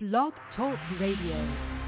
Blog Talk Radio.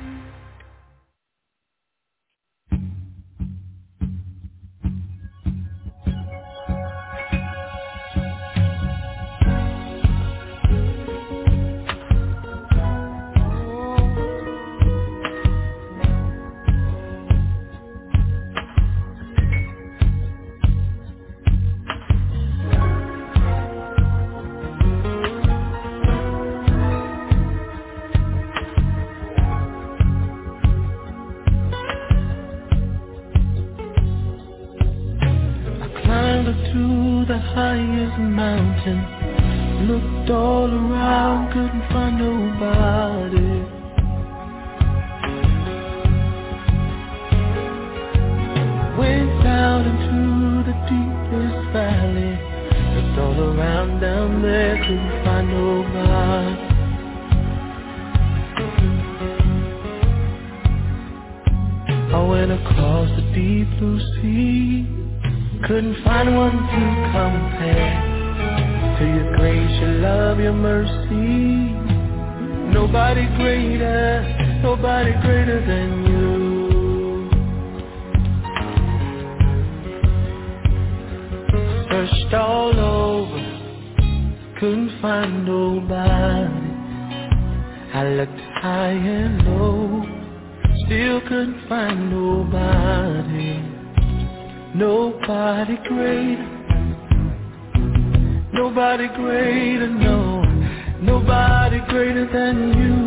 Highest mountain, looked all around, couldn't find nobody. Went down into the deepest valley, looked all around down there, couldn't find nobody. I went across the deep blue sea, couldn't find one to compare to your grace, your love, your mercy. Nobody greater than you. Searched all over, couldn't find nobody. I looked high and low, still couldn't find nobody. Nobody greater, no, nobody greater than you.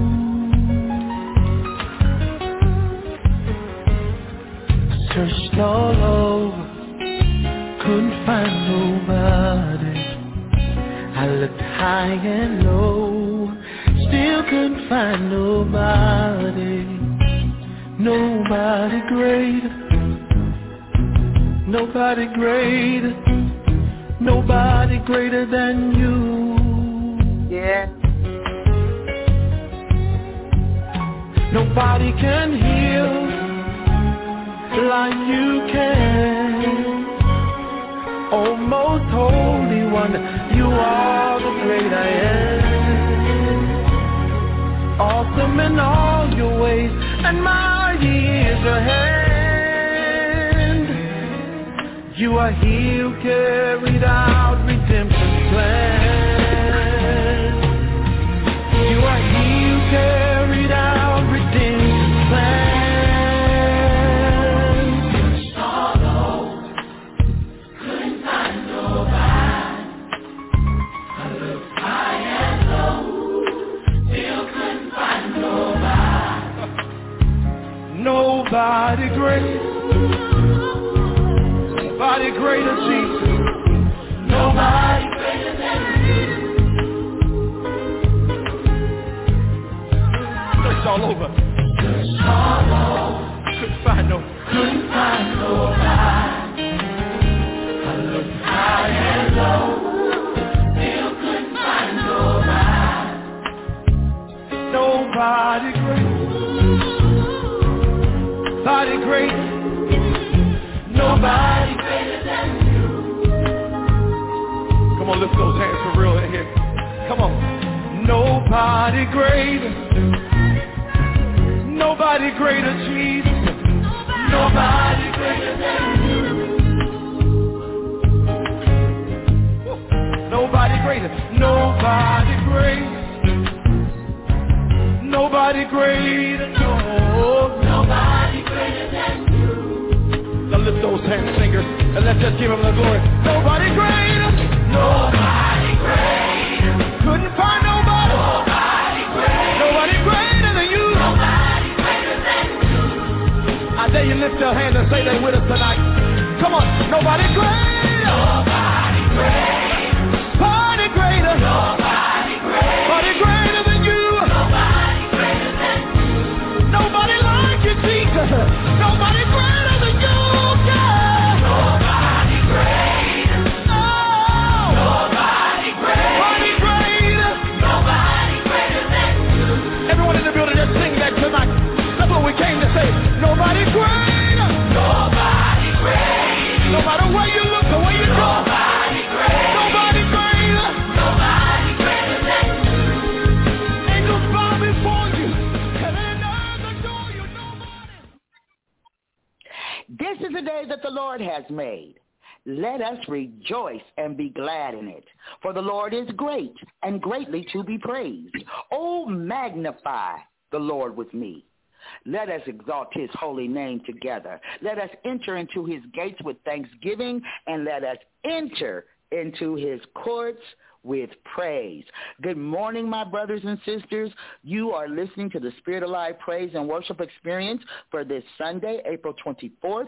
Searched all over, couldn't find nobody. I looked high and low, still couldn't find nobody. Nobody greater. Nobody greater than you. Yeah. Nobody can heal like you can. Oh, most holy one, you are the great I am. Awesome in all your ways, and mighty is your hand. You are he who carried out redemption's plan. You are he who carried out redemption's plan. All over, couldn't find nobody. I looked high and low, still couldn't find nobody. Nobody great. Nobody greater, Jesus. Nobody greater than you. Search all over. Search all over. Couldn't find nobody. I looked high and low, still couldn't find nobody. Nobody great. Nobody greater than you. Come on, lift those hands for real in here. Come on. Nobody greater. Nobody greater, Jesus. Nobody greater than you. Nobody greater. Nobody greater. Nobody greater. No. Nobody greater than you. Now lift those hands, singers, and let's just give him the glory. Nobody greater. Nobody greater. Couldn't find nobody. Nobody greater. Nobody greater than you. Nobody greater than you. I dare you lift your hand and say they with us tonight. Come on. Nobody greater. Nobody greater. Nobody greater. Nobody greater. Nobody greater than you. Nobody greater than you. Nobody like you, Jesus. Nobody greater than you. Nobody greater. Nobody greater. Nobody greater than you. Everyone in the building, just sing that tonight. That's what we came to say. Nobody greater. Nobody greater. No matter where you look, no the day that the Lord has made. Let us rejoice and be glad in it. For the Lord is great and greatly to be praised. Oh, magnify the Lord with me. Let us exalt his holy name together. Let us enter into his gates with thanksgiving, and let us enter into his courts with praise. Good morning, my brothers and sisters. You are listening to the Spirit Alive Praise and Worship Experience for this Sunday, April 24th,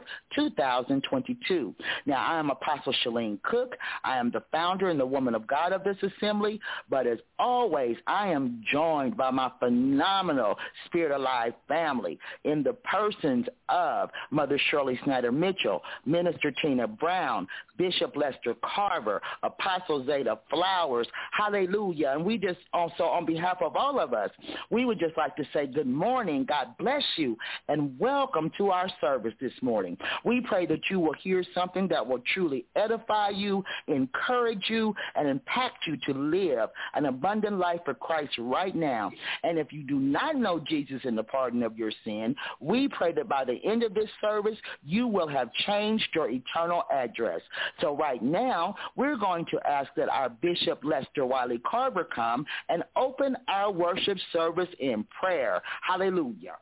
2022. Now, I am Apostle Shalene Cook. I am the founder and the woman of God of this assembly, but as always, I am joined by my phenomenal Spirit Alive family in the persons of Mother Shirley Snyder Mitchell, Minister Tina Brown, Bishop Lester Carver, Apostle Zeta Flowers, hallelujah. And we just also, on behalf of all of us, we would just like to say good morning, God bless you, and welcome to our service this morning. We pray that you will hear something that will truly edify you, encourage you, and impact you to live an abundant life for Christ right now. And if you do not know Jesus in the pardon of your sin, we pray that by the end of this service, you will have changed your eternal address. So right now, we're going to ask that our Bishop Lester Wiley Carver come and open our worship service in prayer. Hallelujah.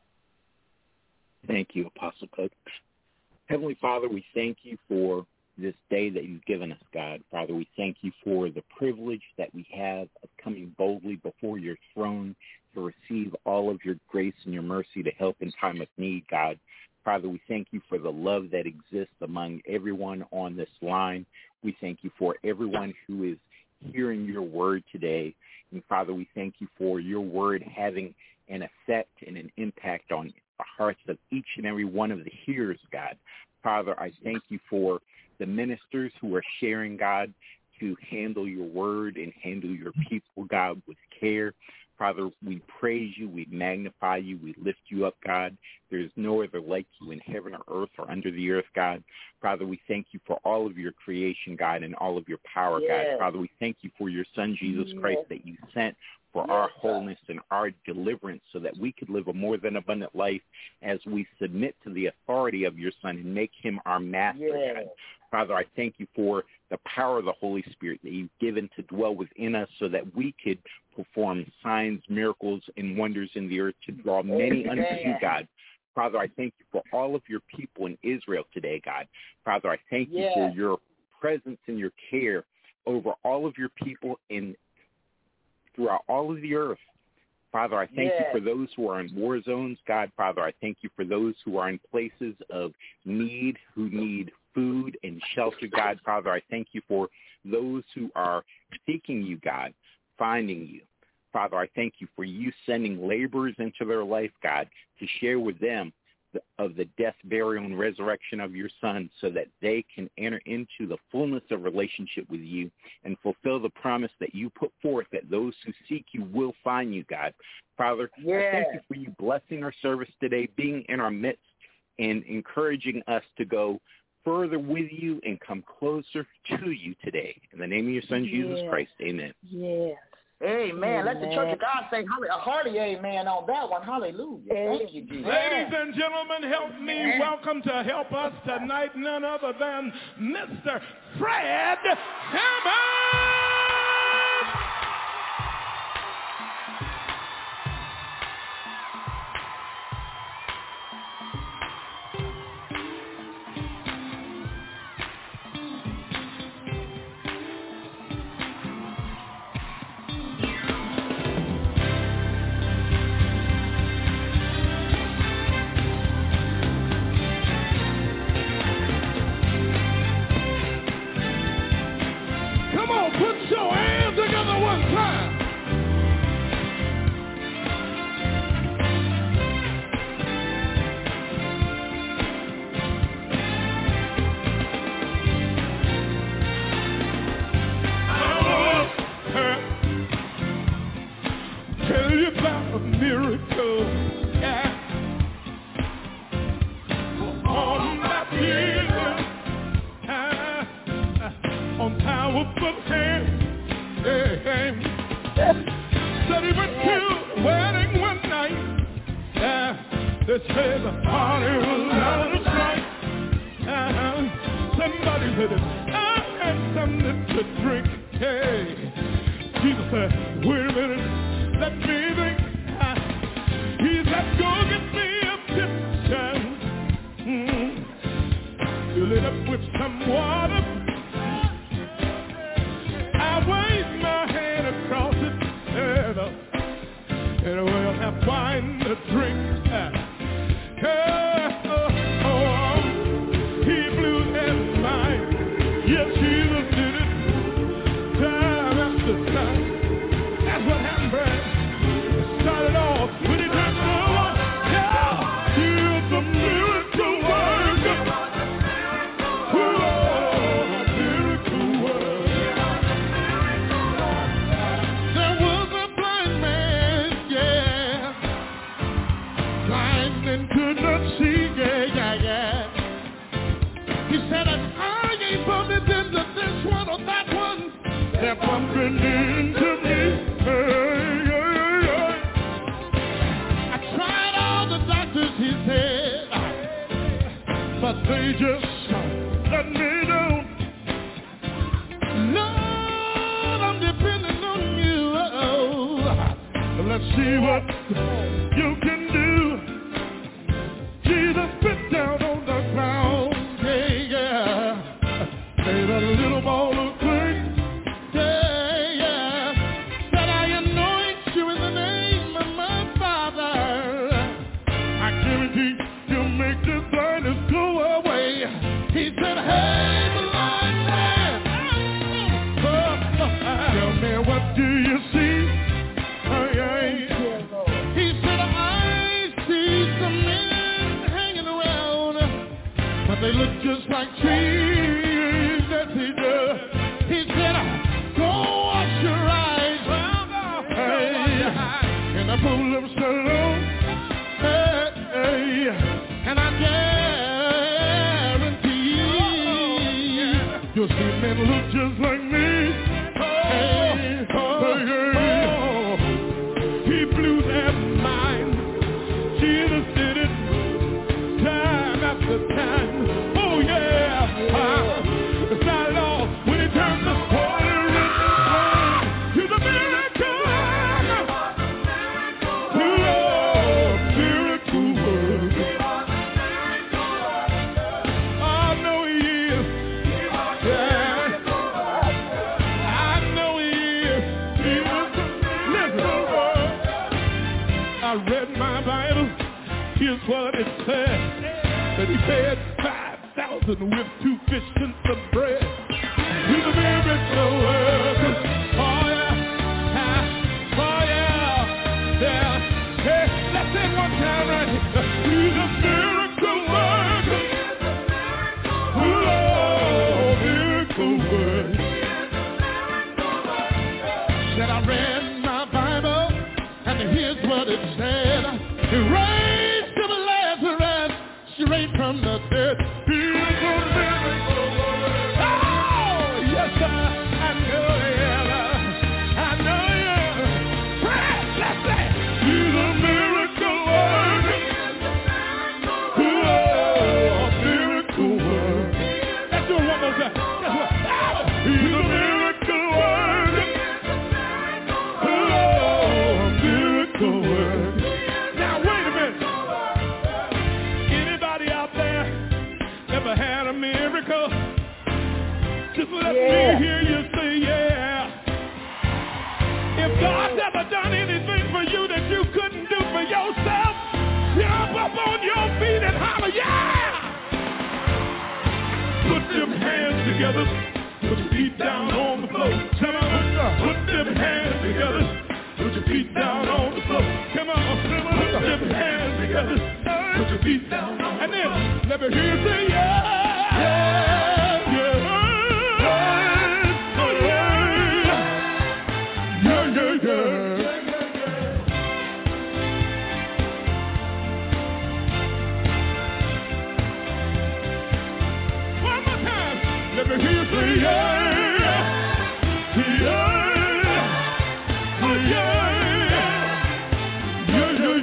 Thank you, Apostle Cook. Heavenly Father, we thank you for this day that you've given us, God. Father, we thank you for the privilege that we have of coming boldly before your throne to receive all of your grace and your mercy to help in time of need, God. Father, we thank you for the love that exists among everyone on this line. We thank you for everyone who is hearing your word today. And Father, we thank you for your word having an effect and an impact on the hearts of each and every one of the hearers, God. Father, I thank you for the ministers who are sharing, God, to handle your word and handle your people, God, with care. Father, we praise you, we magnify you, we lift you up, God. There's no other like you in heaven or earth or under the earth, God. Father, we thank you for all of your creation, God, and all of your power, God. Father, we thank you for your Son, Jesus Christ, that you sent for our wholeness and our deliverance so that we could live a more than abundant life as we submit to the authority of your Son and make him our master, God. Father, I thank you for the power of the Holy Spirit that you've given to dwell within us so that we could perform signs, miracles, and wonders in the earth to draw many unto you, God. Father, I thank you for all of your people in Israel today, God. Father, I thank you for your presence and your care over all of your people in throughout all of the earth. Father, I thank you for those who are in war zones, God. Father, I thank you for those who are in places of need, who need food and shelter, God. Father, I thank you for those who are seeking you, God, finding you. Father, I thank you for you sending laborers into their life, God, to share with them of the death, burial, and resurrection of your Son so that they can enter into the fullness of relationship with you and fulfill the promise that you put forth that those who seek you will find you, God. Father, I thank you for you blessing our service today, being in our midst and encouraging us to go further with you and come closer to you today. In the name of your Son, Jesus Christ, amen. Amen. Let the Church of God say a hearty amen on that one. Hallelujah. Thank you, Jesus. Ladies and gentlemen, help me welcome to help us tonight none other than Mr. Fred Hammond. They say the party was out of sight. said, I had something to drink. Hey, Jesus said, wait a minute, let me drink. He said, go get me a pitcher. Fill it up with some water. I waved my hand across it, and we'll have wine to drink. He blew his mind. Yes, Jesus did it. Time after time. That's what happened, Brad. It started off when he turned the one. Yeah, he was a miracle worker. Miracle worker. There was a blind man, yeah, blind and could not see, yeah. He said, I ain't bumping into this one or that one. They're bumping into me. I tried all the doctors, he said, but they just let me down. Lord, I'm depending on you. Let's see what you can do. Jesus spit down on the ground. Made a little ball of clay, yeah. Said I anoint you in the name of my Father. I guarantee you'll make this blindness go away. He said, hey, blind man, tell me what do you see? He said, I see some men hanging around, but they look just like trees. He said, go wash your eyes in the pool of Siloam. And I guarantee you'll see men look just like me. He blew their mind. Jesus did it time after time. Oh yeah. It's not at all when he turned the water into the miracle. Miracle worker. I know he is. Yeah. I know he is. He was listen. I read my Bible. Here's what it said. That he fed 5,000 with 2 fish and some bread. He's a miracle worker. Oh yeah. Oh yeah. Hey, let's say it one time right here. He's a miracle worker. Oh, miracle worker. Said I read my Bible, and here's what it said. He raised up Lazarus straight from the dead. Let me hear you say yeah. If God's ever done anything for you that you couldn't do for yourself, jump up on your feet and holler, yeah! Put them hands together, put your feet down on the floor. Come on, put them hands together, put your feet down on the floor. Come on, put them hands together, put your feet down on the floor. And then let me hear you say yeah, yeah, yeah. Let me hear you say yeah, yeah, yeah,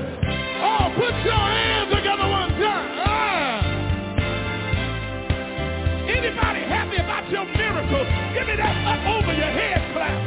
yeah. Oh, put your hands together one time. Somebody that's up over your head clap.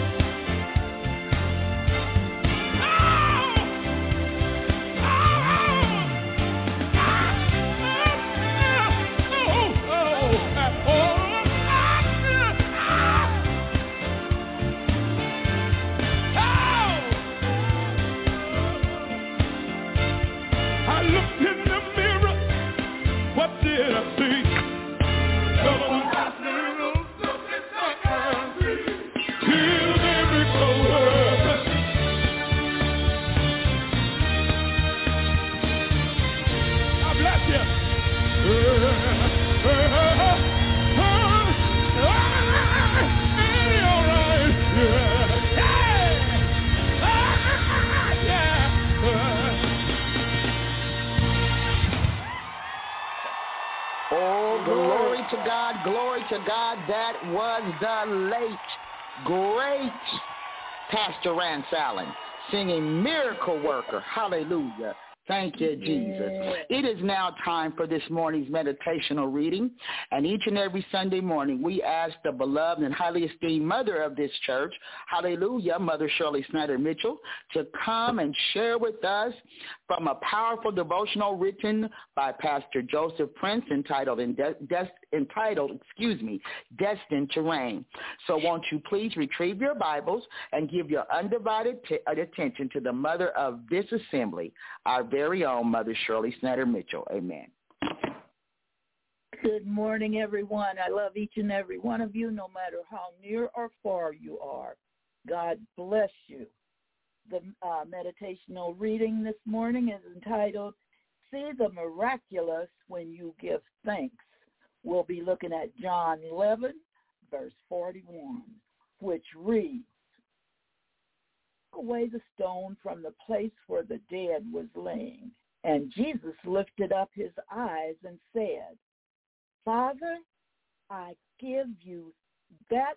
Glory to God. That was the late, great Pastor Rance Allen singing Miracle Worker. Hallelujah. Thank you, Jesus. It is now time for this morning's meditational reading. And each and every Sunday morning, we ask the beloved and highly esteemed mother of this church, hallelujah, Mother Shirley Snyder Mitchell, to come and share with us from a powerful devotional written by Pastor Joseph Prince entitled Destined to Reign. So won't you please retrieve your Bibles and give your undivided attention to the mother of this assembly, our very own Mother Shirley Snyder Mitchell. Amen. Good morning, everyone. I love each and every one of you, no matter how near or far you are. God bless you. The meditational reading this morning is entitled, See the Miraculous When You Give Thanks. We'll be looking at John 11, verse 41, which reads, away the stone from the place where the dead was laying. And Jesus lifted up his eyes and said, Father, I give you that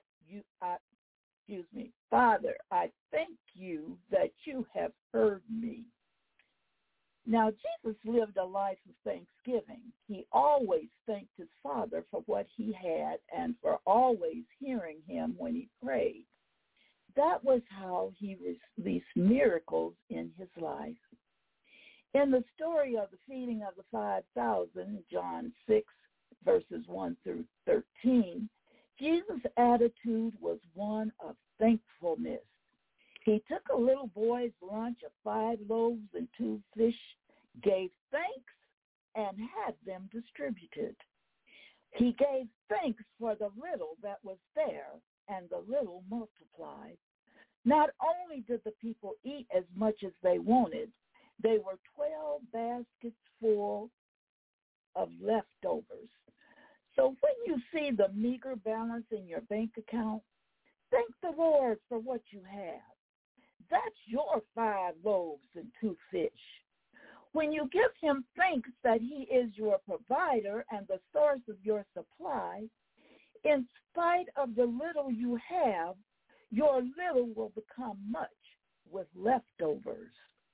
Father, I thank you that you have heard me. Now, Jesus lived a life of thanksgiving. He always thanked his Father for what he had and for always hearing him when he prayed. That was how he released miracles in his life. In the story of the feeding of the 5,000, John 6, verses 1 through 13, Jesus' attitude was one of thankfulness. He took a little boy's lunch of 5 loaves and 2 fish, gave thanks, and had them distributed. He gave thanks for the little that was there, and the little multiplied. Not only did the people eat as much as they wanted, they were 12 baskets full of leftovers. So when you see the meager balance in your bank account, thank the Lord for what you have. That's your 5 loaves and 2 fish. When you give him thanks that he is your provider and the source of your supply, in spite of the little you have, your little will become much with leftovers.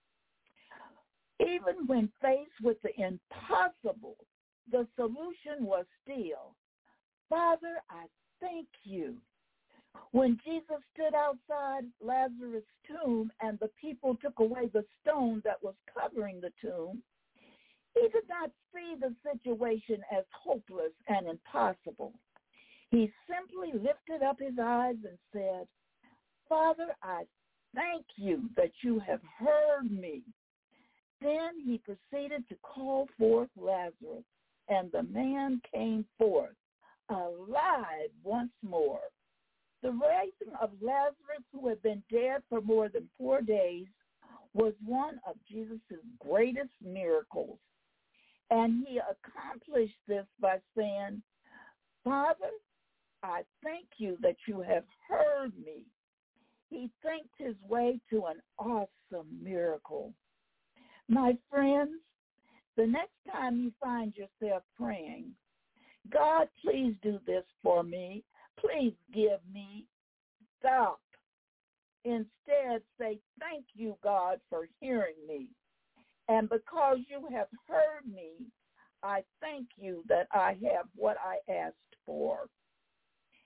Even when faced with the impossible, the solution was still, Father, I thank you. When Jesus stood outside Lazarus' tomb and the people took away the stone that was covering the tomb, he did not see the situation as hopeless and impossible. He simply lifted up his eyes and said, Father, I thank you that you have heard me. Then he proceeded to call forth Lazarus, and the man came forth, alive once more. The raising of Lazarus, who had been dead for more than 4 days, was one of Jesus' greatest miracles. And he accomplished this by saying, Father, I thank you that you have heard me. He thanked his way to an awesome miracle. My friends, the next time you find yourself praying, God, please do this for me. Please give me. Stop. Instead, say, thank you, God, for hearing me. And because you have heard me, I thank you that I have what I asked for.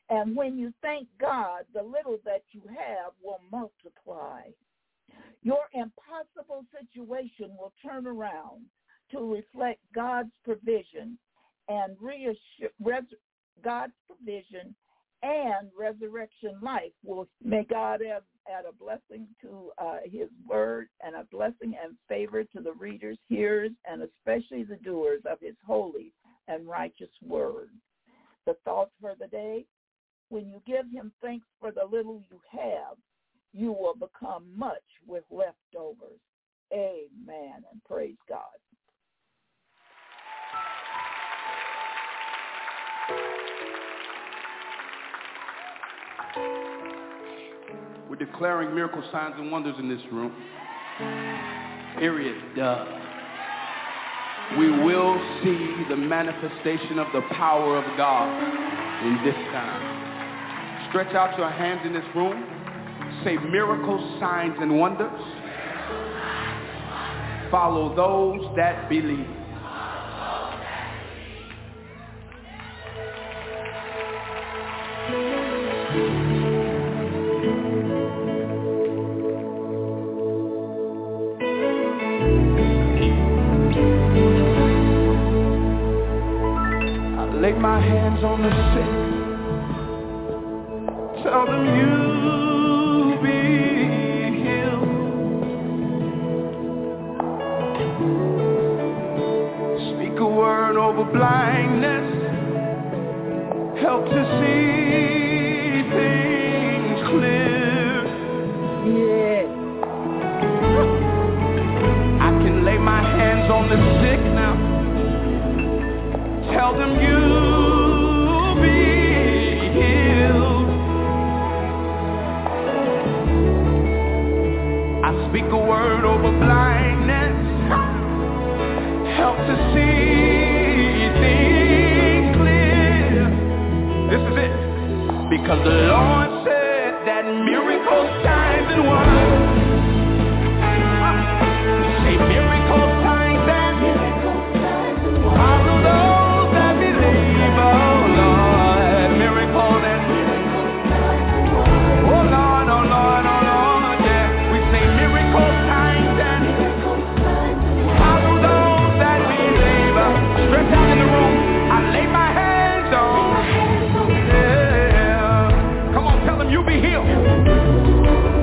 And when you thank God, the little that you have will multiply. Your impossible situation will turn around to reflect God's provision and God's provision and resurrection life. May God add a blessing to his word and a blessing and favor to the readers, hearers, and especially the doers of his holy and righteous word. The thoughts for the day: when you give him thanks for the little you have, you will become much with leftovers. Amen, and praise God. We're declaring miracle signs and wonders in this room. Period. Duh. We will see the manifestation of the power of God in this time. Stretch out your hands in this room. Say, miracles, signs, and wonders follow those that believe. Lay my hands on the sick. Tell them you be healed. Speak a word over blindness. Help to see things clear. Yeah. I can lay my hands on the sick now. Tell them you'll be healed. I speak a word over blindness. Help to see things clear. This is it. Because the Lord said that miracles, signs, and wonders. Say miracles, signs, and follow those. You be healed.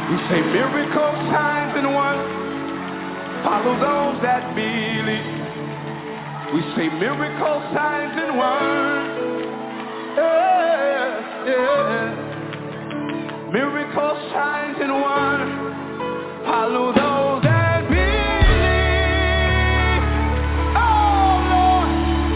We say miracles, signs, and wonders follow those that believe. We say miracles, signs, and wonders. Yeah, yeah. Miracles, signs, and wonders follow those that believe. Oh Lord,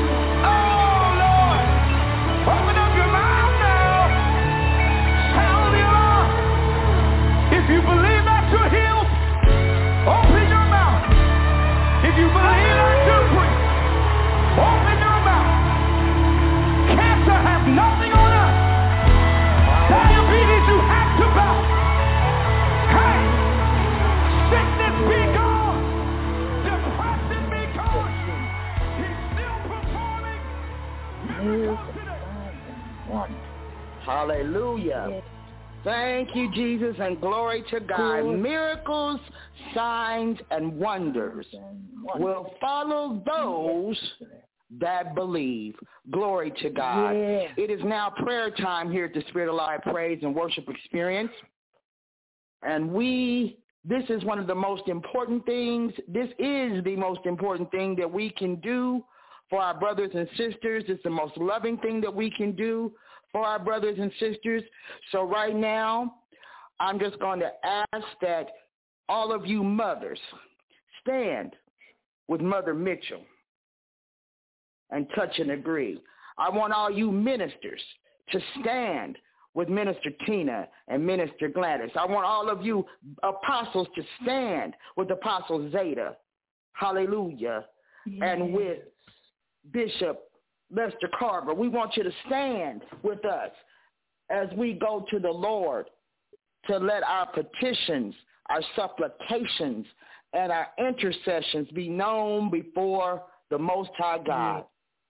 open up your mouth now. Sound the alarm. If you believe that you're healed, open your mouth. If you believe that you're free, open your mouth. Cancer has nothing on us. Diabetes, you have to bow. Hey, sickness be gone. Depression be gone. He's still performing miracles today. Hallelujah. Thank you, Jesus, and glory to God. Miracles, signs, and wonders will follow those that believe. Glory to God. Yeah. It is now prayer time here at the Spirit Alive Praise and Worship Experience. And this is one of the most important things. This is the most important thing that we can do for our brothers and sisters. It's the most loving thing that we can do for our brothers and sisters. So right now, I'm just going to ask that all of you mothers stand with Mother Mitchell and touch and agree. I want all you ministers to stand with Minister Tina and Minister Gladys. I want all of you apostles to stand with Apostle Zeta. Hallelujah. Yes. And with Bishop Lester Carver. We want you to stand with us as we go to the Lord to let our petitions, our supplications, and our intercessions be known before the Most High God.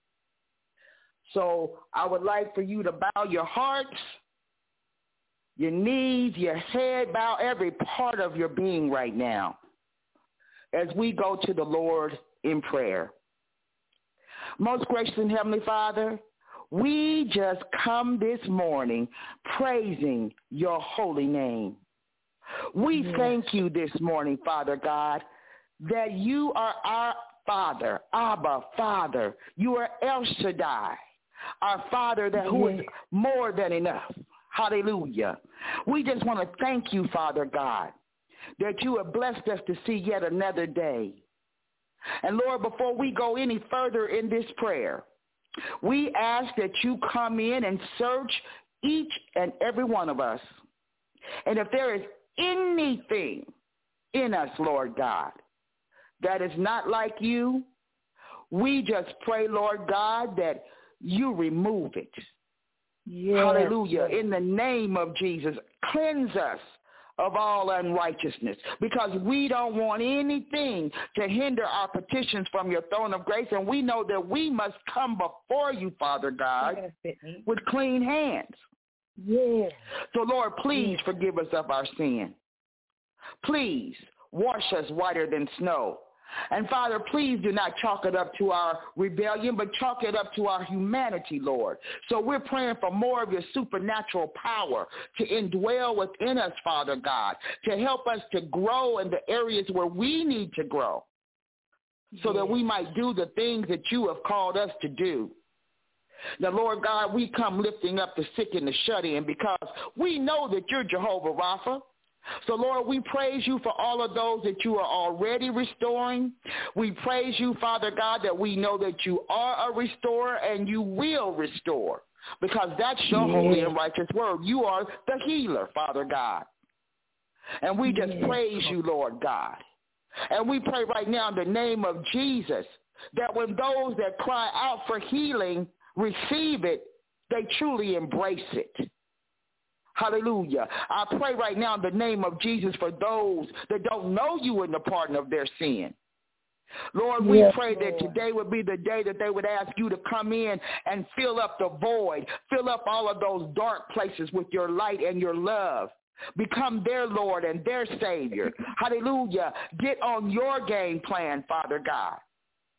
So I would like for you to bow your hearts, your knees, your head, bow every part of your being right now as we go to the Lord in prayer. Most gracious and Heavenly Father, we just come this morning praising your holy name. We thank you this morning, Father God, that you are our Father, Abba, Father. You are El Shaddai, our Father who is more than enough. Hallelujah. We just want to thank you, Father God, that you have blessed us to see yet another day. And Lord, before we go any further in this prayer, we ask that you come in and search each and every one of us. And if there is anything in us, Lord God, that is not like you, we just pray, Lord God, that you remove it. Yes. Hallelujah. In the name of Jesus, cleanse us of all unrighteousness, because we don't want anything to hinder our petitions from your throne of grace, and we know that we must come before you, Father God, with clean hands. Yes. So, Lord, please forgive us of our sin. Please wash us whiter than snow. And, Father, please do not chalk it up to our rebellion, but chalk it up to our humanity, Lord. So we're praying for more of your supernatural power to indwell within us, Father God, to help us to grow in the areas where we need to grow so that we might do the things that you have called us to do. Now, Lord God, we come lifting up the sick and the shut-in because we know that you're Jehovah Rapha. So, Lord, we praise you for all of those that you are already restoring. We praise you, Father God, that we know that you are a restorer and you will restore, because that's your holy and righteous word. You are the healer, Father God. And we just praise you, Lord God. And we pray right now in the name of Jesus that when those that cry out for healing receive it, they truly embrace it. Hallelujah. I pray right now in the name of Jesus for those that don't know you in the pardon of their sin. Lord, we pray that today would be the day that they would ask you to come in and fill up the void, fill up all of those dark places with your light and your love. Become their Lord and their Savior. Hallelujah. Get on your game plan, Father God.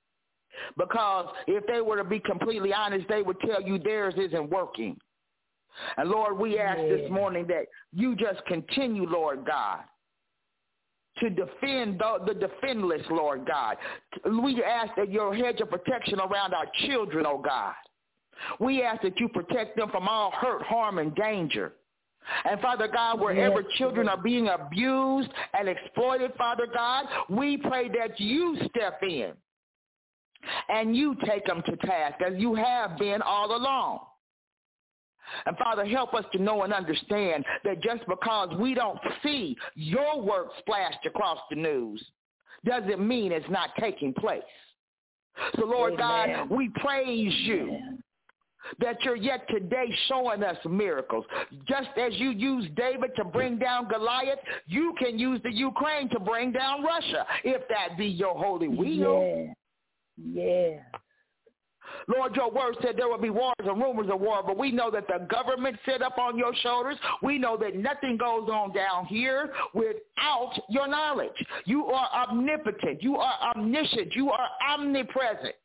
Because if they were to be completely honest, they would tell you theirs isn't working. And, Lord, we ask this morning that you just continue, Lord God, to defend the defenseless, Lord God. We ask that your hedge of protection around our children, oh God. We ask that you protect them from all hurt, harm, and danger. And, Father God, wherever children are being abused and exploited, Father God, we pray that you step in and you take them to task as you have been all along. And, Father, help us to know and understand that just because we don't see your work splashed across the news doesn't mean it's not taking place. So, Lord God, we praise you that you're yet today showing us miracles. Just as you used David to bring down Goliath, you can use the Ukraine to bring down Russia, if that be your holy will. Yeah. Lord, your word said there will be wars and rumors of war, but we know that the government sit up on your shoulders. We know that nothing goes on down here without your knowledge. You are omnipotent. You are omniscient. You are omnipresent.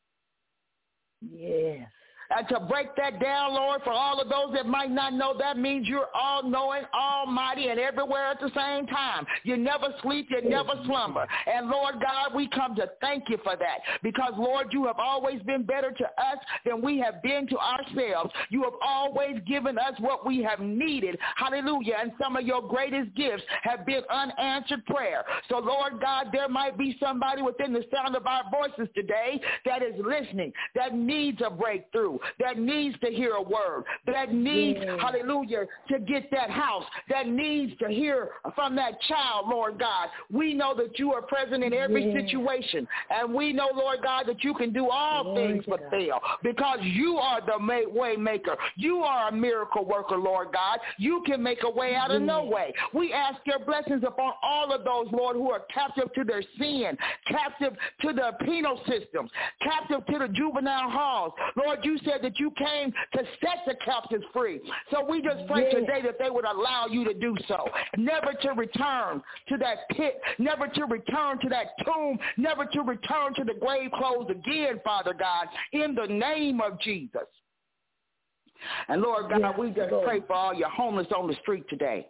Yes. And to break that down, Lord, for all of those that might not know, that means you're all-knowing, almighty, and everywhere at the same time. You never sleep, you never slumber. And, Lord God, we come to thank you for that because, Lord, you have always been better to us than we have been to ourselves. You have always given us what we have needed. Hallelujah. And some of your greatest gifts have been unanswered prayer. So, Lord God, there might be somebody within the sound of our voices today that is listening, that needs a breakthrough, that needs to hear a word, that needs, hallelujah, to get that house, that needs to hear from that child, Lord God. We know that you are present in every situation, and we know, Lord God, that you can do all things but fail because you are the way maker. You are a miracle worker, Lord God. You can make a way out of no way. We ask your blessings upon all of those, Lord, who are captive to their sin, captive to the penal systems, captive to the juvenile halls. Lord, you said that you came to set the captives free. So we just pray today that they would allow you to do so, never to return to that pit, never to return to that tomb, never to return to the grave clothes again, Father God, in the name of Jesus. And Lord God, we just pray for all your homeless on the street today.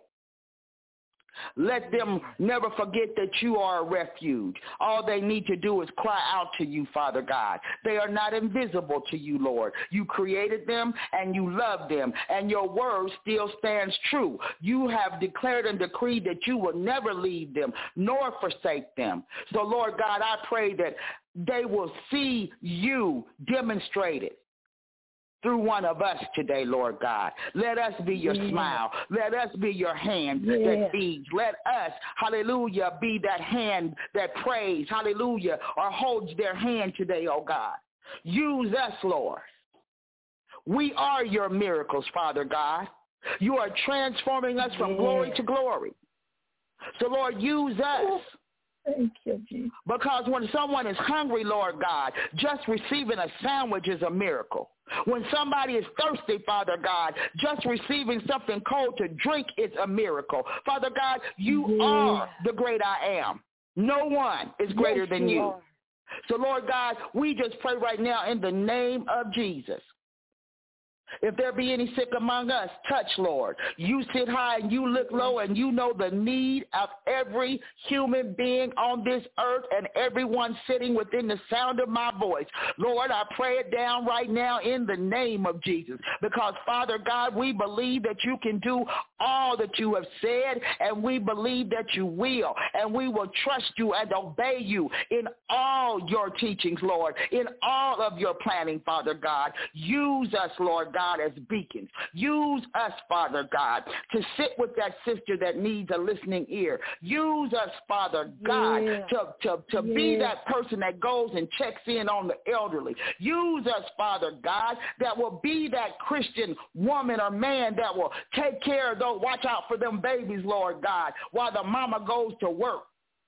Let them never forget that you are a refuge. All they need to do is cry out to you, Father God. They are not invisible to you, Lord. You created them and you love them, and your word still stands true. You have declared and decreed that you will never leave them nor forsake them. So, Lord God, I pray that they will see you demonstrated through one of us today, Lord God. Let us be your smile. Let us be your hand that feeds. Let us, hallelujah, be that hand that prays, hallelujah, or holds their hand today, oh God. Use us, Lord. We are your miracles, Father God. You are transforming us from glory to glory. So, Lord, use us. Thank you, Jesus. Because when someone is hungry, Lord God, just receiving a sandwich is a miracle. When somebody is thirsty, Father God, just receiving something cold to drink is a miracle. Father God, you are the great I am. No one is greater than you. So, Lord God, we just pray right now in the name of Jesus. If there be any sick among us, touch, Lord. You sit high and you look low, and you know the need of every human being on this earth and everyone sitting within the sound of my voice. Lord, I pray it down right now in the name of Jesus, because, Father God, we believe that you can do all that you have said, and we believe that you will, and we will trust you and obey you in all your teachings, Lord, in all of your planning, Father God. Use us, Lord God, as beacons. Use us, Father God, to sit with that sister that needs a listening ear. Use us, Father God, to be that person that goes and checks in on the elderly. Use us, Father God, that will be that Christian woman or man that will take care of those, watch out for them babies, Lord God, while the mama goes to work.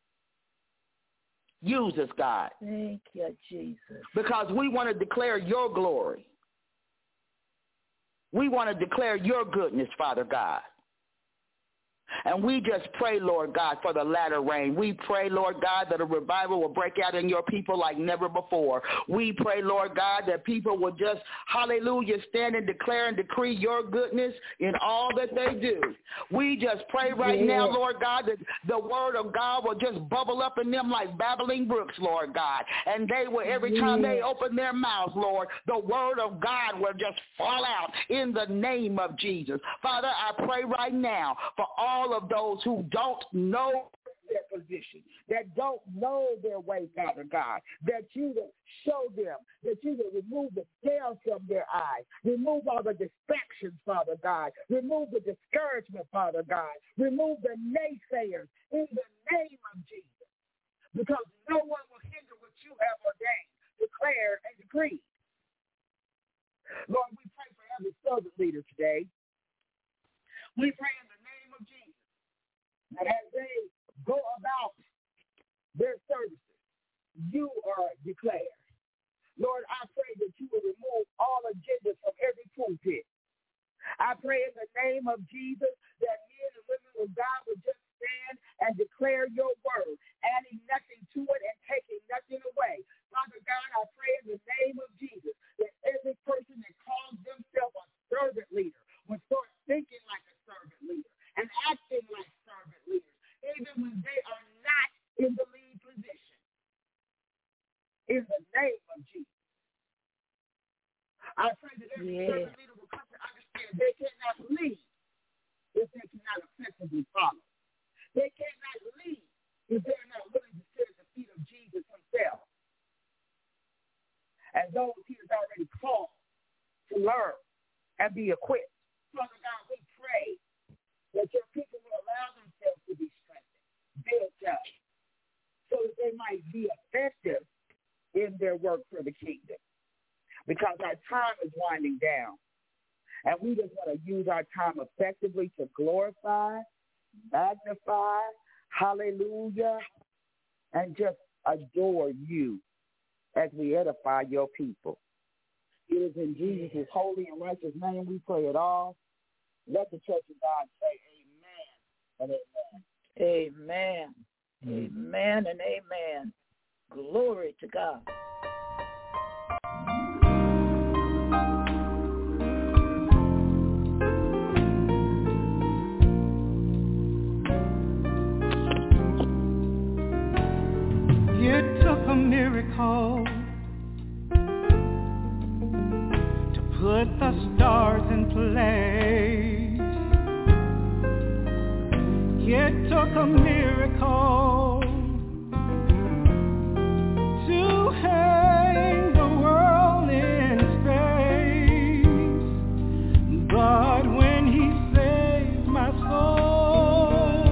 Use us, God. Thank you, Jesus. Because we want to declare your glory. We want to declare your goodness, Father God. And we just pray, Lord God, for the latter rain. We pray, Lord God, that a revival will break out in your people like never before. We pray, Lord God, that people will just, hallelujah, stand and declare and decree your goodness in all that they do. We just pray right now, Lord God, that the word of God will just bubble up in them like babbling brooks, Lord God. And they will, every time they open their mouths, Lord, the word of God will just fall out in the name of Jesus. Father, I pray right now for all of those who don't know their position, that don't know their way, Father God, that you will show them, that you will remove the scales from their eyes, remove all the distractions, Father God, remove the discouragement, Father God, remove the naysayers in the name of Jesus, because no one will hinder what you have ordained, declared, and decreed. Lord, we pray for every servant leader today. We pray in the name of Jesus that as they go about their services, you are declared. Lord, I pray that you will remove all agendas from every pulpit. I pray in the name of Jesus that men and women of God will just stand and declare your word, adding nothing to it and taking nothing away. Father God, I pray in the name of Jesus that every person that calls themselves a servant leader will start thinking like a servant leader and acting like servant leaders, even when they are not in the lead position. In the name of Jesus. I pray that every servant leader will come to understand they cannot lead if they cannot effectively follow. They cannot lead if they're not willing to sit at the feet of Jesus himself. And those he has already called to learn and be equipped. Father God, we pray that your people will allow themselves to be strengthened, built up, so that they might be effective in their work for the kingdom. Because our time is winding down, and we just want to use our time effectively to glorify, magnify, hallelujah, and just adore you as we edify your people. It is in Jesus' holy and righteous name we pray it all. Let the church of God say amen and amen. Amen. Amen and amen. Glory to God. It took a miracle to put the stars in place. It took a miracle to hang the world in space. But when he saved my soul,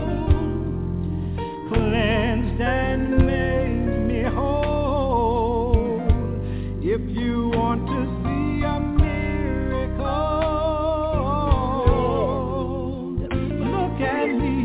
cleansed and made me whole. If you want to see a miracle, look at me.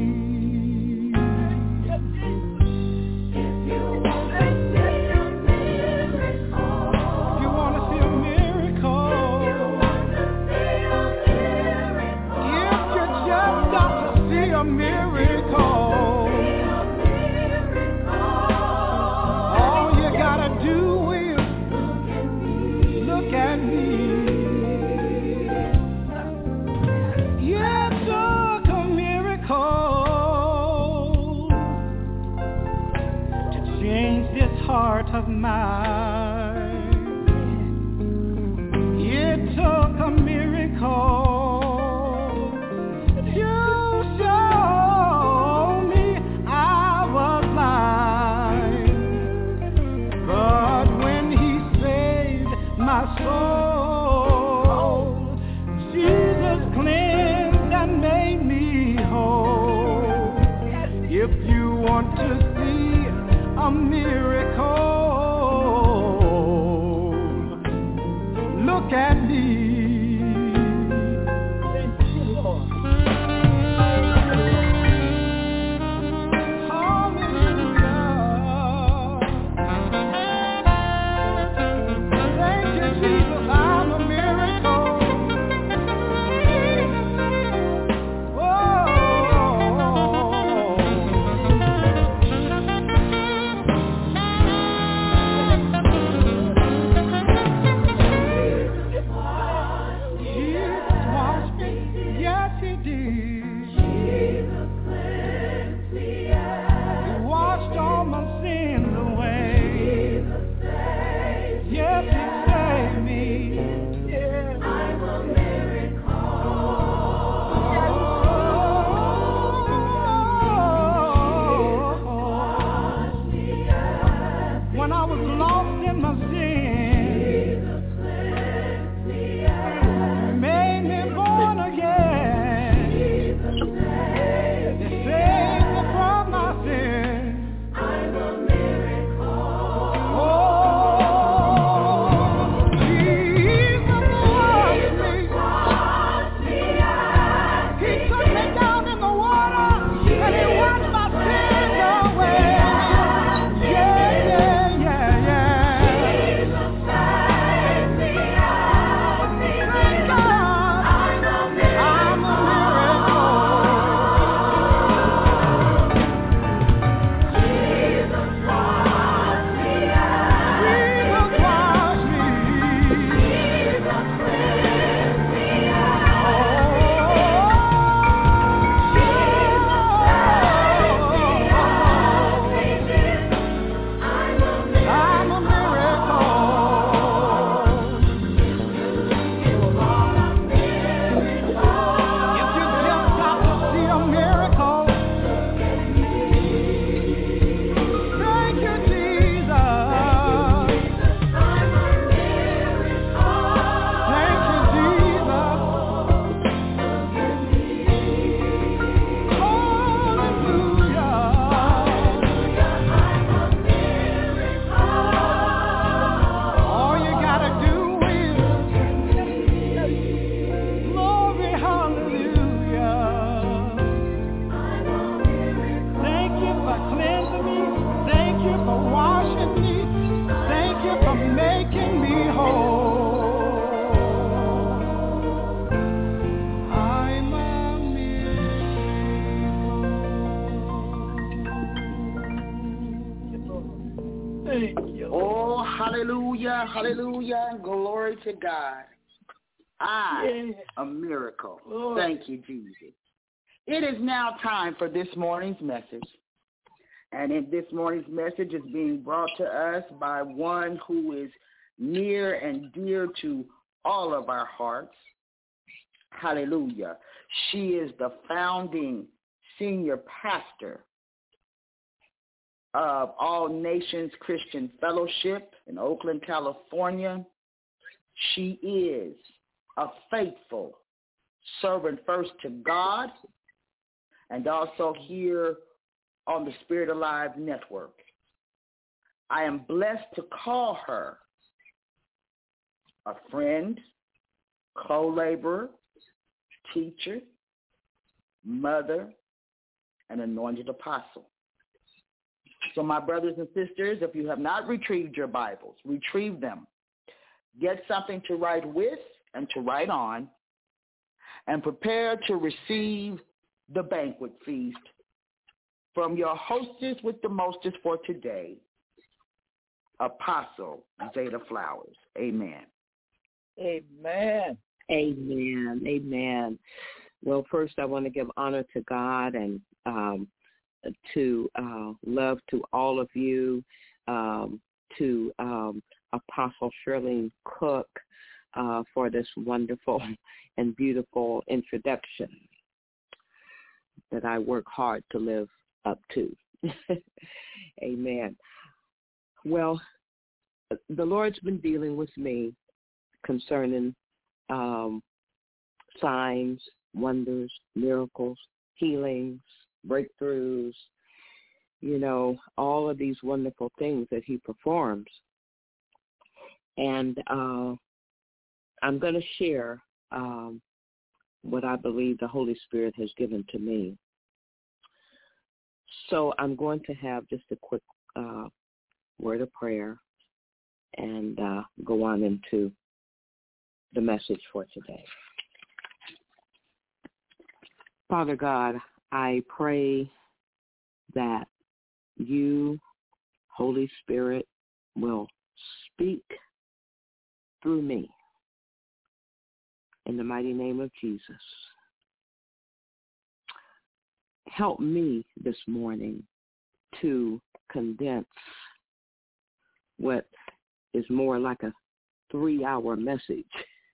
Heart of mine, it took a miracle to show me I was blind. But when he saved my soul, Jesus cleansed and made me whole. If you want to see a miracle, look at me. Oh Thank you. Oh, hallelujah, hallelujah, and glory to God. A miracle. Lord. Thank you, Jesus. It is now time for this morning's message. And in this morning's message is being brought to us by one who is near and dear to all of our hearts. Hallelujah. She is the founding senior pastor of All Nations Christian Fellowship in Oakland, California. She is a faithful servant first to God and also here on the Spirit Alive Network. I am blessed to call her a friend, co-laborer, teacher, mother, and anointed apostle. So my brothers and sisters, if you have not retrieved your Bibles, retrieve them. Get something to write with and to write on, and prepare to receive the banquet feast from your hostess with the mostest for today, Apostle Zeta Flowers. Amen. Amen. Amen. Amen. Well, first I want to give honor to God and to love to all of you, to Apostle Shirley Cook for this wonderful and beautiful introduction that I work hard to live up to. Amen. Well, the Lord's been dealing with me concerning signs, wonders, miracles, healings, breakthroughs, all of these wonderful things that he performs. And I'm going to share what I believe the Holy Spirit has given to me. So I'm going to have just a quick word of prayer and go on into the message for today. Father God, I pray that you, Holy Spirit, will speak through me in the mighty name of Jesus. Help me this morning to condense what is more like a 3-hour message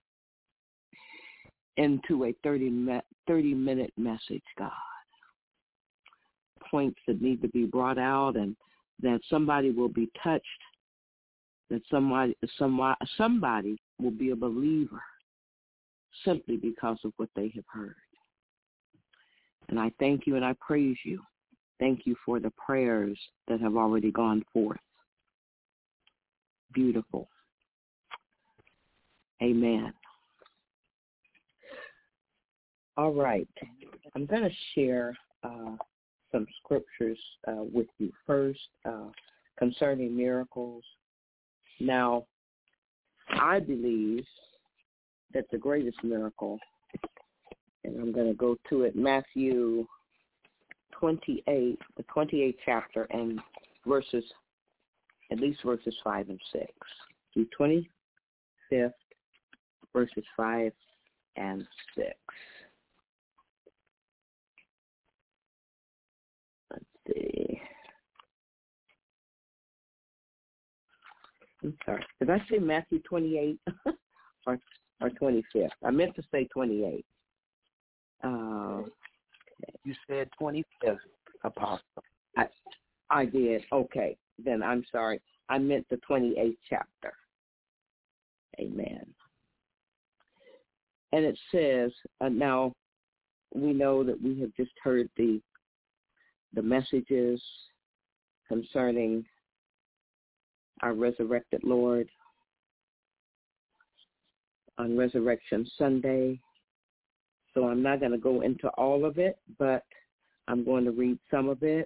into a 30-minute message, God. Points that need to be brought out and that somebody will be touched, that somebody will be a believer simply because of what they have heard. And I thank you and I praise you. Thank you for the prayers that have already gone forth. Beautiful. Amen. All right. I'm going to share some scriptures with you first concerning miracles. Now, I believe that the greatest miracle, and I'm going to go to it, Matthew 28, the 28th chapter, and at least verses 5 and 6. The 25th, verses 5 and 6. Let's see. I'm sorry. Did I say Matthew 28 or 25th? I meant to say 28. You said 25th, Apostle. I did. Okay. Then I'm sorry. I meant the 28th chapter. Amen. And it says, now we know that we have just heard the messages concerning our resurrected Lord on Resurrection Sunday. So I'm not going to go into all of it, but I'm going to read some of it.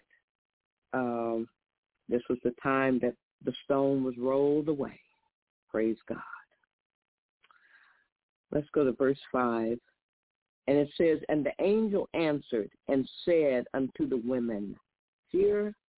This was the time that the stone was rolled away. Praise God. Let's go to verse 5. And it says, and the angel answered and said unto the women, fear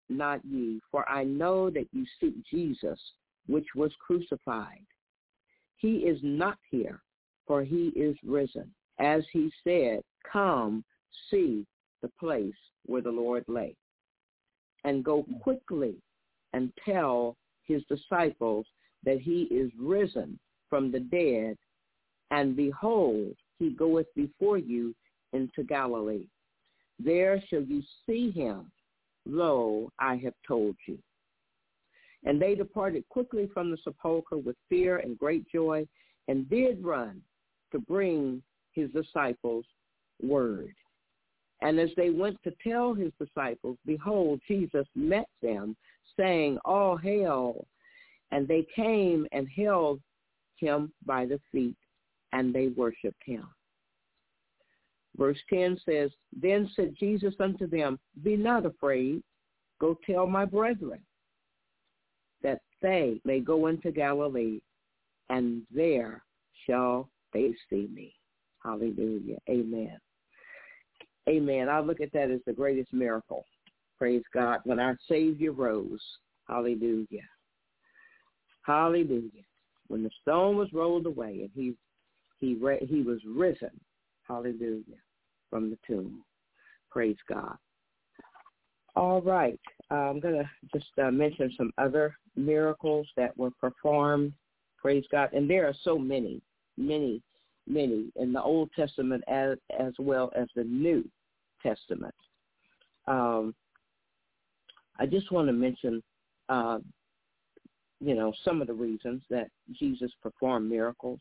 not ye, for I know that you seek Jesus, which was crucified. He is not here, for he is risen. As he said, come, see the place where the Lord lay. And go quickly and tell his disciples that he is risen from the dead, and behold, he goeth before you into Galilee. There shall you see him. Lo, I have told you. And they departed quickly from the sepulchre with fear and great joy, and did run to bring his disciples word. And as they went to tell his disciples, behold, Jesus met them, saying, all hail. And they came and held him by the feet, and they worshipped him. Verse 10 says, then said Jesus unto them, be not afraid. Go tell my brethren that they may go into Galilee, and there shall they see me. Hallelujah. Amen. Amen. I look at that as the greatest miracle. Praise God. When our Savior rose. Hallelujah. Hallelujah. When the stone was rolled away and he was risen. Hallelujah. From the tomb. Praise God. All right. I'm going to just mention some other miracles that were performed. Praise God. And there are so many in the Old Testament as well as the New Testament. I just want to mention, some of the reasons that Jesus performed miracles.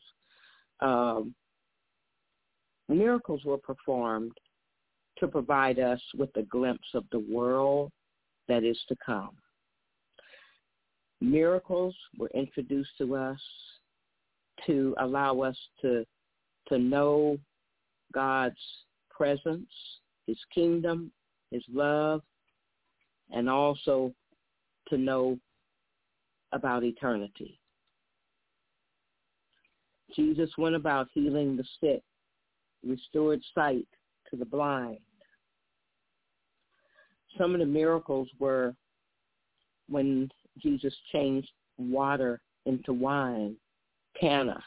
Miracles were performed to provide us with a glimpse of the world that is to come. Miracles were introduced to us to allow us to know God's presence, his kingdom, his love, and also to know about eternity. Jesus went about healing the sick, restored sight to the blind. Some of the miracles were when Jesus changed water into wine, Cana,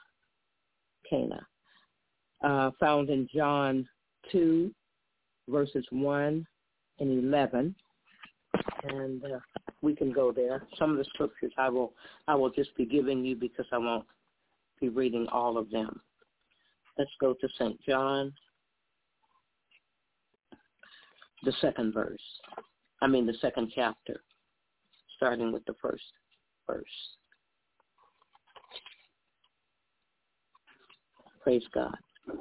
found in John 2, verses 1 and 11. And we can go there. Some of the scriptures I will just be giving you because I won't be reading all of them. Let's go to St. John, the second chapter, starting with the first verse. Praise God.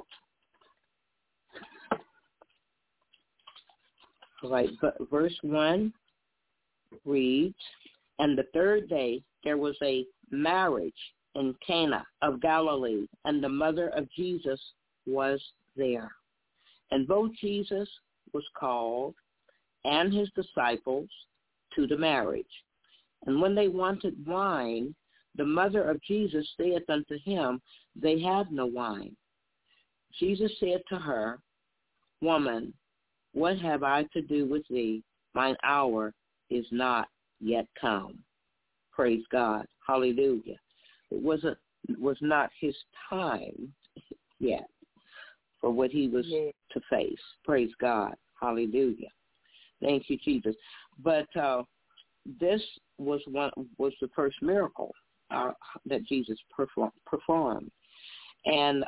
All right, verse 1 reads, and the third day there was a marriage in Cana of Galilee, and the mother of Jesus was there. And both Jesus was called and his disciples to the marriage. And when they wanted wine, the mother of Jesus saith unto him, they have no wine. Jesus said to her, woman, what have I to do with thee? Mine hour is not yet come. Praise God. Hallelujah. It was not his time yet for what he was to face. Praise God. Hallelujah. Thank you, Jesus. But this was the first miracle that Jesus performed, and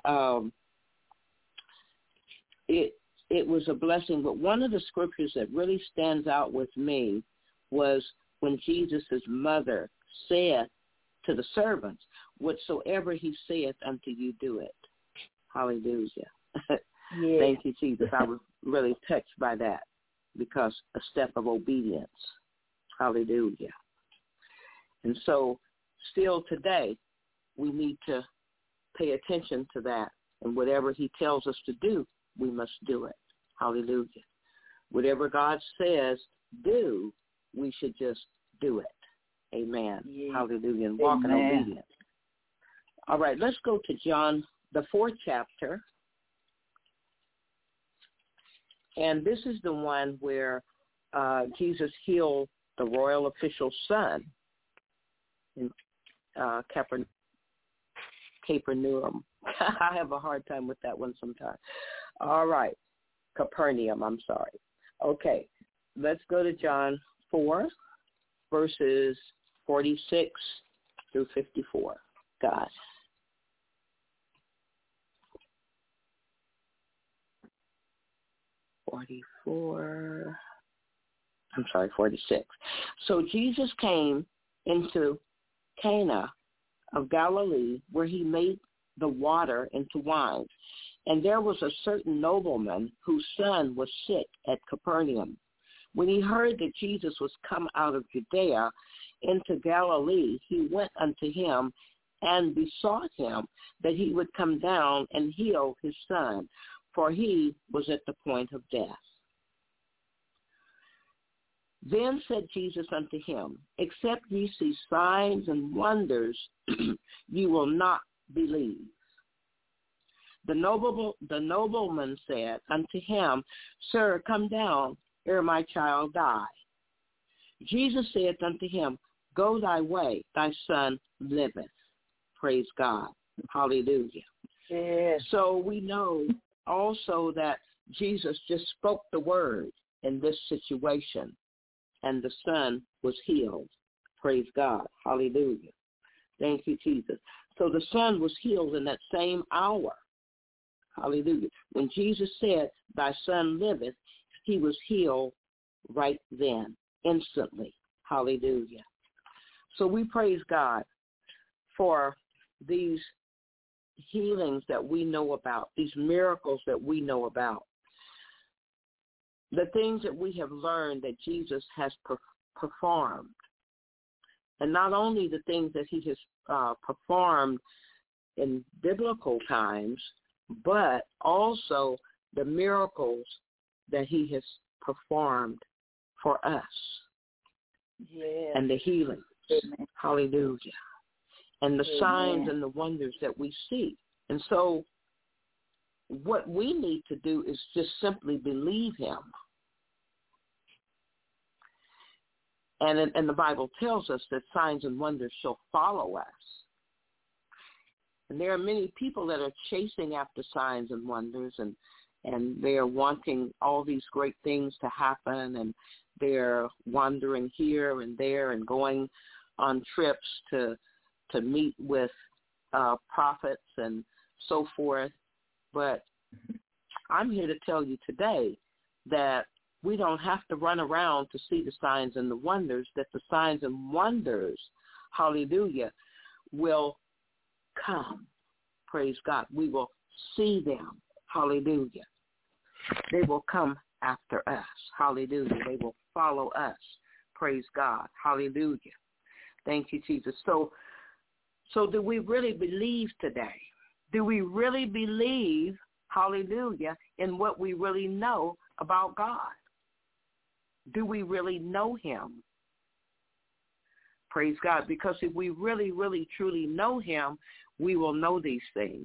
it was a blessing. But one of the scriptures that really stands out with me was when Jesus' mother said to the servants, whatsoever he saith unto you, do it. Hallelujah. Yeah. Thank you, Jesus. I was really touched by that because a step of obedience. Hallelujah. And so still today, we need to pay attention to that. And whatever he tells us to do, we must do it. Hallelujah. Whatever God says do, we should just do it. Amen. Yeah. Hallelujah. And walk in obedience. All right, let's go to John, the 4th chapter. And this is the one where Jesus healed the royal official's son in Capernaum. I have a hard time with that one sometimes. All right. Capernaum, I'm sorry. Okay. Let's go to John 4, verses 46 through 54. God. I'm sorry, 46. So Jesus came into Cana of Galilee, where he made the water into wine. And there was a certain nobleman whose son was sick at Capernaum. When he heard that Jesus was come out of Judea into Galilee, he went unto him and besought him that he would come down and heal his son, for he was at the point of death. Then said Jesus unto him, except ye see signs and wonders, you will not believe. The nobleman said unto him, Sir, come down, ere my child die. Jesus said unto him, Go thy way, thy son liveth. Praise God. Hallelujah. Yes. So we know also that Jesus just spoke the word in this situation, and the son was healed. Praise God. Hallelujah. Thank you, Jesus. So the son was healed in that same hour. Hallelujah. When Jesus said, Thy son liveth, he was healed right then, instantly. Hallelujah. So we praise God for these healings that we know about, these miracles that we know about, the things that we have learned that Jesus has performed. And not only the things that he has performed in biblical times, but also the miracles that he has performed for us. Yes. And the healing. Amen. Hallelujah. And the Amen. signs and the wonders that we see. And so what we need to do is just simply believe him. And the Bible tells us that signs and wonders shall follow us. And there are many people that are chasing after signs and wonders, and they are wanting all these great things to happen, and they're wandering here and there and going on trips to meet with prophets and so forth. But I'm here to tell you today that we don't have to run around to see the signs and the wonders, that the signs and wonders, hallelujah, will come. Praise God. We will see them. Hallelujah. They will come after us. Hallelujah. They will follow us. Praise God. Hallelujah. Thank you, Jesus. So do we really believe today? Do we really believe, hallelujah, in what we really know about God? Do we really know him? Praise God. Because if we really, really, truly know him, we will know these things.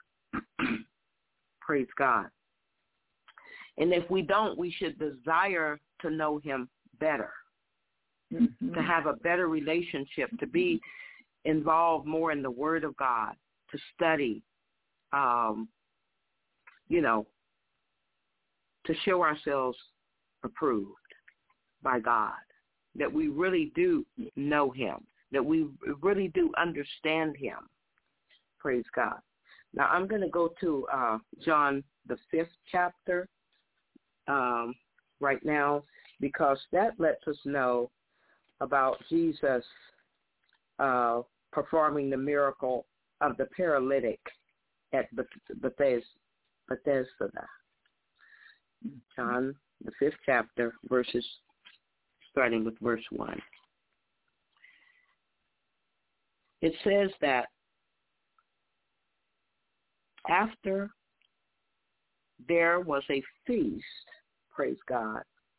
Praise God. And if we don't, we should desire to know him better, to have a better relationship, to be involved more in the Word of God, to study, to show ourselves approved by God, that we really do know him, that we really do understand him. Praise God. Now I'm going to go to John, the 5th chapter right now, because that lets us know about Jesus performing the miracle of the paralytic at Bethesda. John, the 5th chapter, starting with verse 1. It says that after there was a feast, praise God,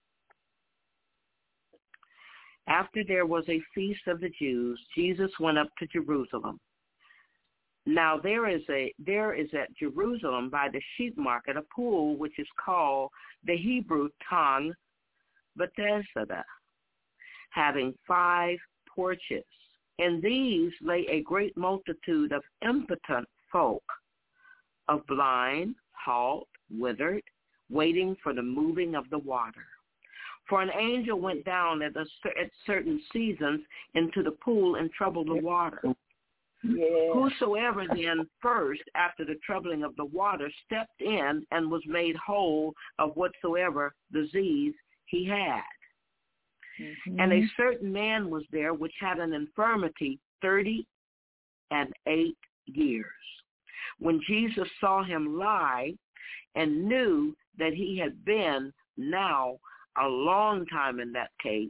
after there was a feast of the Jews, Jesus went up to Jerusalem. Now there is at Jerusalem by the sheep market a pool which is called the Hebrew tongue Bethesda, having 5 porches. In these lay a great multitude of impotent folk, of blind, halt, withered, waiting for the moving of the water. For an angel went down at certain seasons into the pool and troubled the water. Yeah. Whosoever then first, after the troubling of the water, stepped in and was made whole of whatsoever disease he had. Mm-hmm. And a certain man was there which had an infirmity 38 years. When Jesus saw him lie and knew that he had been now a long time in that case,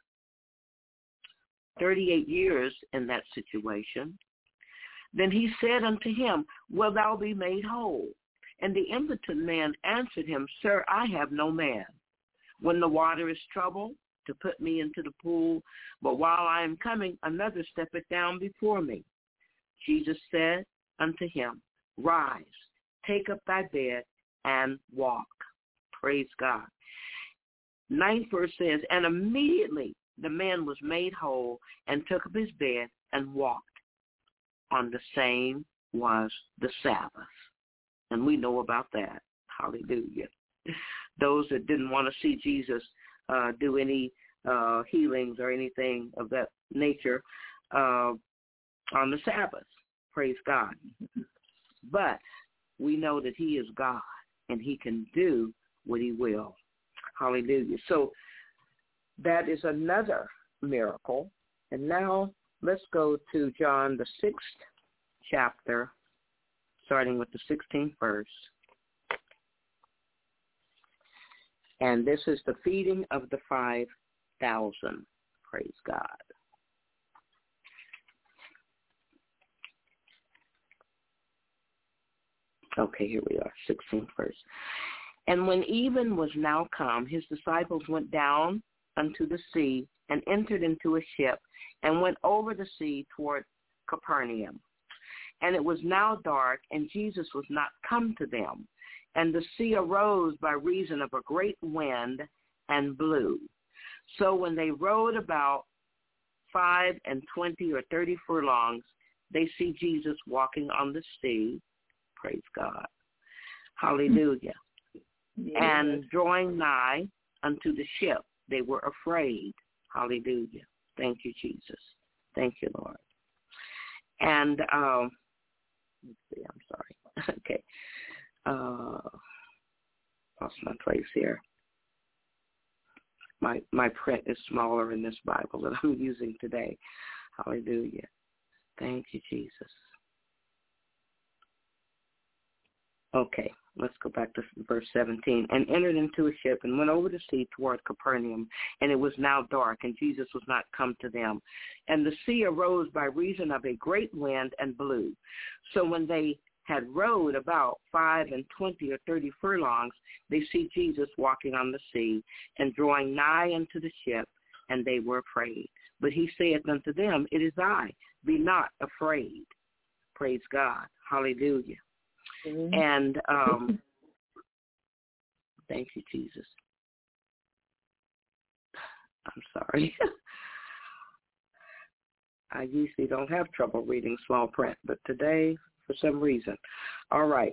38 years in that situation, then he said unto him, Wilt thou be made whole? And the impotent man answered him, Sir, I have no man, when the water is troubled, to put me into the pool, but while I am coming, another steppeth down before me. Jesus said unto him, Rise, take up thy bed, and walk. Praise God. 9th verse says, And immediately the man was made whole, and took up his bed, and walked. On the same was the Sabbath. And we know about that. Hallelujah. Those that didn't want to see Jesus do any healings or anything of that nature on the Sabbath. Praise God. But we know that he is God, and he can do what he will. Hallelujah. So that is another miracle. And now let's go to John, the 6th chapter, starting with the 16th verse. And this is the feeding of the 5,000. Praise God. Okay, here we are, 16th verse. And when even was now come, his disciples went down unto the sea and entered into a ship and went over the sea toward Capernaum. And it was now dark, and Jesus was not come to them. And the sea arose by reason of a great wind and blew. So when they rowed about 25 or 30 furlongs, they see Jesus walking on the sea. Praise God. Hallelujah. Yeah. And drawing nigh unto the ship, they were afraid. Hallelujah. Thank you, Jesus. Thank you, Lord. And, let's see, I'm sorry. Okay. Lost my place here. My print is smaller in this Bible that I'm using today. Hallelujah. Thank you, Jesus. Okay, let's go back to verse 17. And entered into a ship and went over the sea toward Capernaum. And it was now dark, and Jesus was not come to them. And the sea arose by reason of a great wind and blew. So when they had rowed about 25 or 30 furlongs, they see Jesus walking on the sea and drawing nigh unto the ship, and they were afraid. But he saith unto them, It is I, be not afraid. Praise God. Hallelujah. Mm-hmm. And thank you, Jesus. I'm sorry. I usually don't have trouble reading small print, but today, for some reason. All right.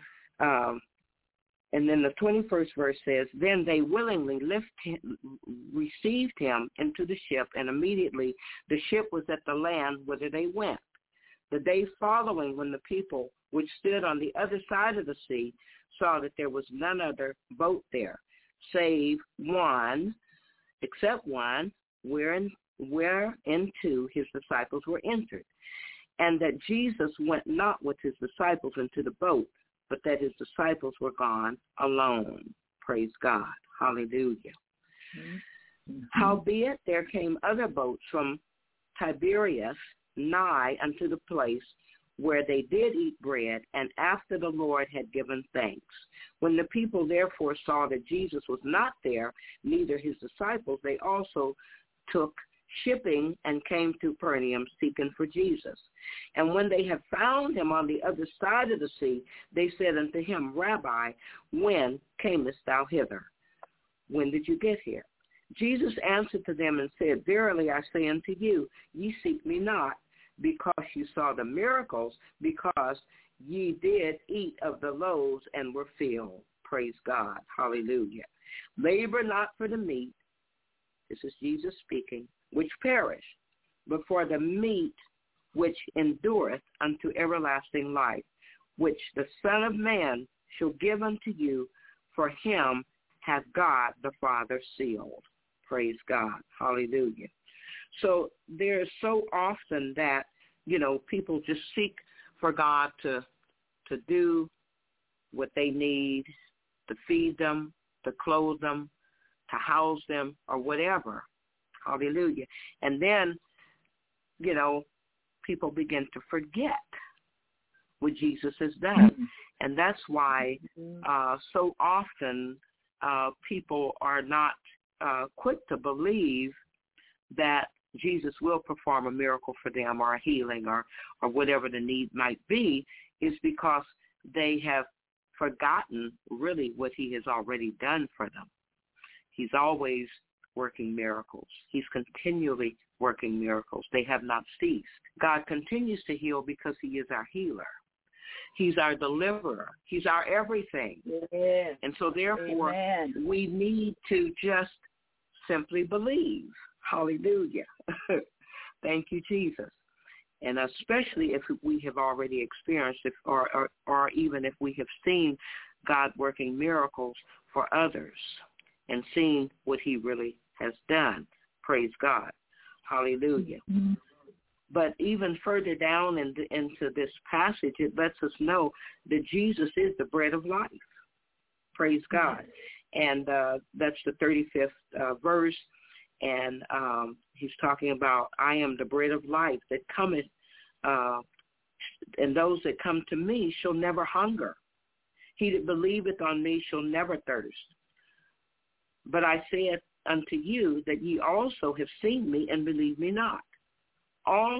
And then the 21st verse says, Then they willingly received him into the ship, and immediately the ship was at the land whither they went. The day following, when the people which stood on the other side of the sea saw that there was none other boat there, save one, except one, whereinto his disciples were entered, and that Jesus went not with his disciples into the boat, but that his disciples were gone alone. Praise God. Hallelujah. Mm-hmm. Howbeit there came other boats from Tiberias nigh unto the place where they did eat bread, and after the Lord had given thanks. When the people therefore saw that Jesus was not there, neither his disciples, they also took shipping and came to Capernaum seeking for Jesus. And when they had found him on the other side of the sea, they said unto him, Rabbi, when camest thou hither? When did you get here? Jesus answered to them and said, Verily I say unto you, ye seek me not, because you saw the miracles, because ye did eat of the loaves and were filled. Praise God. Hallelujah. Labor not for the meat, this is Jesus speaking, which perish, but for the meat which endureth unto everlasting life, which the Son of Man shall give unto you, for him hath God the Father sealed. Praise God. Hallelujah. So there's so often that, people just seek for God to do what they need, to feed them, to clothe them, to house them, or whatever. Hallelujah. And then, people begin to forget what Jesus has done. And that's why so often people are not quick to believe that Jesus will perform a miracle for them, or a healing, or whatever the need might be, is because they have forgotten really what he has already done for them. He's always working miracles. He's continually working miracles. They have not ceased. God continues to heal because he is our healer. He's our deliverer. He's our everything. Yes. And so therefore, Amen. we need to just simply believe. Hallelujah. Thank you, Jesus. And especially if we have already experienced it, or even if we have seen God working miracles for others and seen what he really has done. Praise God. Hallelujah. Mm-hmm. But even further down into this passage, it lets us know that Jesus is the bread of life. Praise God. And that's the 35th verse. And he's talking about, I am the bread of life that cometh, and those that come to me shall never hunger. He that believeth on me shall never thirst. But I said unto you that ye also have seen me and believe me not. All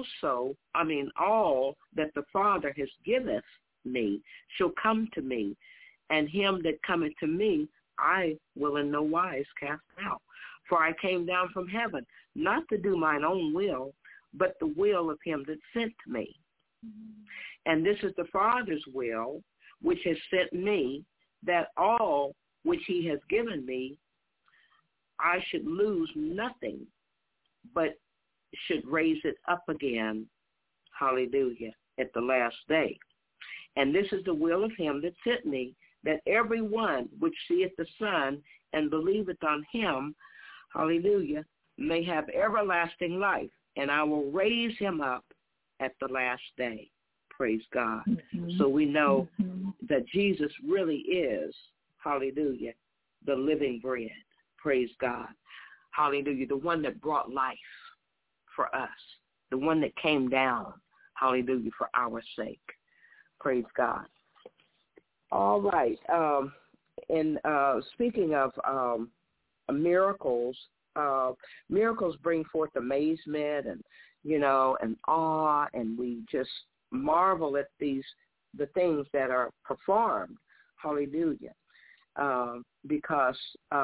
that the Father has given me shall come to me, and him that cometh to me I will in no wise cast out. For I came down from heaven, not to do mine own will, but the will of him that sent me. And this is the Father's will, which has sent me, that all which he has given me, I should lose nothing, but should raise it up again, hallelujah, at the last day. And this is the will of him that sent me, that every one which seeth the Son and believeth on him, hallelujah, may have everlasting life, and I will raise him up at the last day. Praise God. Mm-hmm. So we know that Jesus really is, hallelujah, the living bread. Praise God. Hallelujah, the one that brought life for us, the one that came down, hallelujah, for our sake. Praise God. All right. And speaking of miracles, miracles bring forth amazement and, and awe, and we just marvel at the things that are performed. Hallelujah. Because,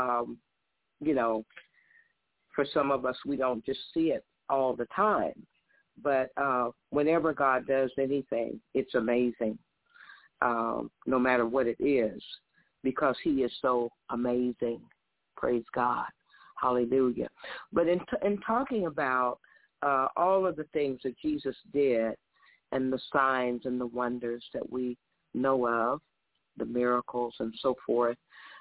for some of us, we don't just see it all the time. But whenever God does anything, it's amazing, no matter what it is, because he is so amazing. Praise God. Hallelujah. But in talking about all of the things that Jesus did and the signs and the wonders that we know of, the miracles and so forth,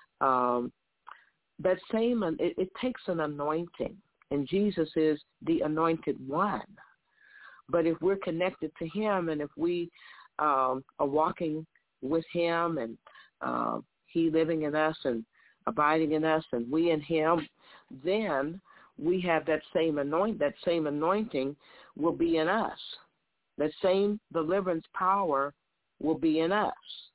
that same, it takes an anointing, and Jesus is the anointed one. But if we're connected to him, and if we are walking with him, and he living in us and abiding in us, and we in him, then we have that same anointing will be in us. That same deliverance power will be in us.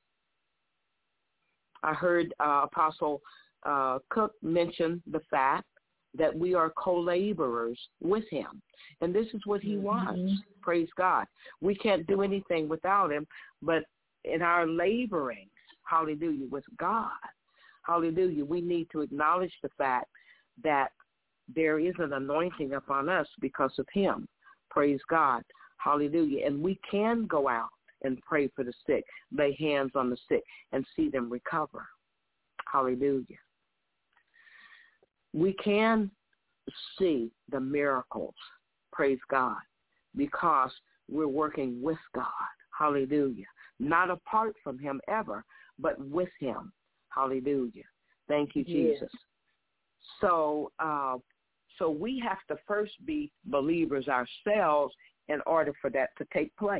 I heard Apostle Cook mention the fact that we are co-laborers with him. And this is what he wants. Praise God. We can't do anything without him, but in our laboring, hallelujah, with God, hallelujah, we need to acknowledge the fact that there is an anointing upon us because of him. Praise God. Hallelujah. And we can go out and pray for the sick, lay hands on the sick, and see them recover. Hallelujah. We can see the miracles, praise God, because we're working with God. Hallelujah. Not apart from him ever, but with him. Hallelujah. Thank you, Jesus. Yes. So we have to first be believers ourselves in order for that to take place.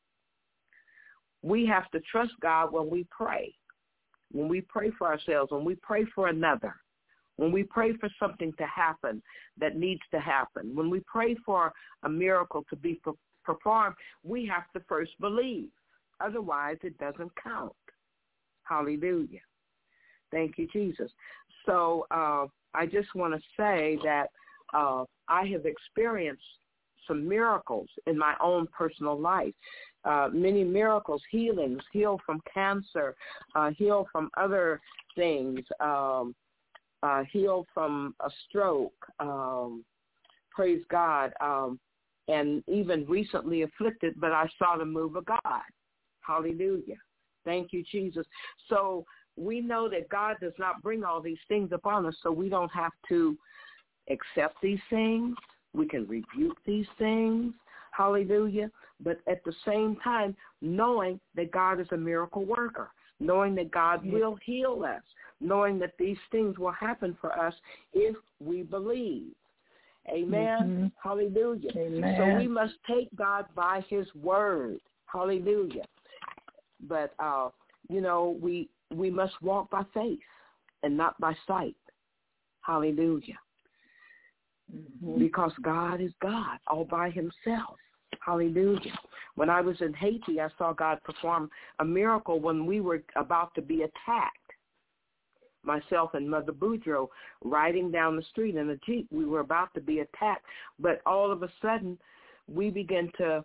We have to trust God when we pray for ourselves, when we pray for another, when we pray for something to happen that needs to happen, when we pray for a miracle to be performed, we have to first believe. Otherwise, it doesn't count. Hallelujah. Thank you, Jesus. So I just want to say that I have experienced some miracles in my own personal life. Many miracles, healings, healed from cancer, healed from other things, healed from a stroke, praise God, and even recently afflicted, but I saw the move of God. Hallelujah. Thank you, Jesus. So we know that God does not bring all these things upon us, so we don't have to accept these things. We can rebuke these things. Hallelujah. But at the same time, knowing that God is a miracle worker, knowing that God will heal us, knowing that these things will happen for us if we believe. Amen. Mm-hmm. Hallelujah. Amen. So we must take God by his word. Hallelujah. But, we must walk by faith and not by sight. Hallelujah. Mm-hmm. Because God is God all by himself. Hallelujah. When I was in Haiti, I saw God perform a miracle when we were about to be attacked. Myself and Mother Boudreaux riding down the street in a Jeep. We were about to be attacked, but all of a sudden we began to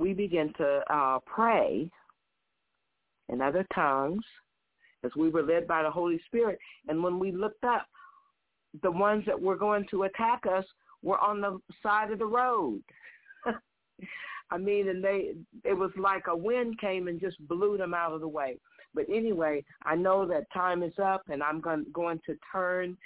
pray in other tongues as we were led by the Holy Spirit. And when we looked up, the ones that were going to attack us were on the side of the road. I mean, and it was like a wind came and just blew them out of the way. But anyway, I know that time is up, and I'm going to turn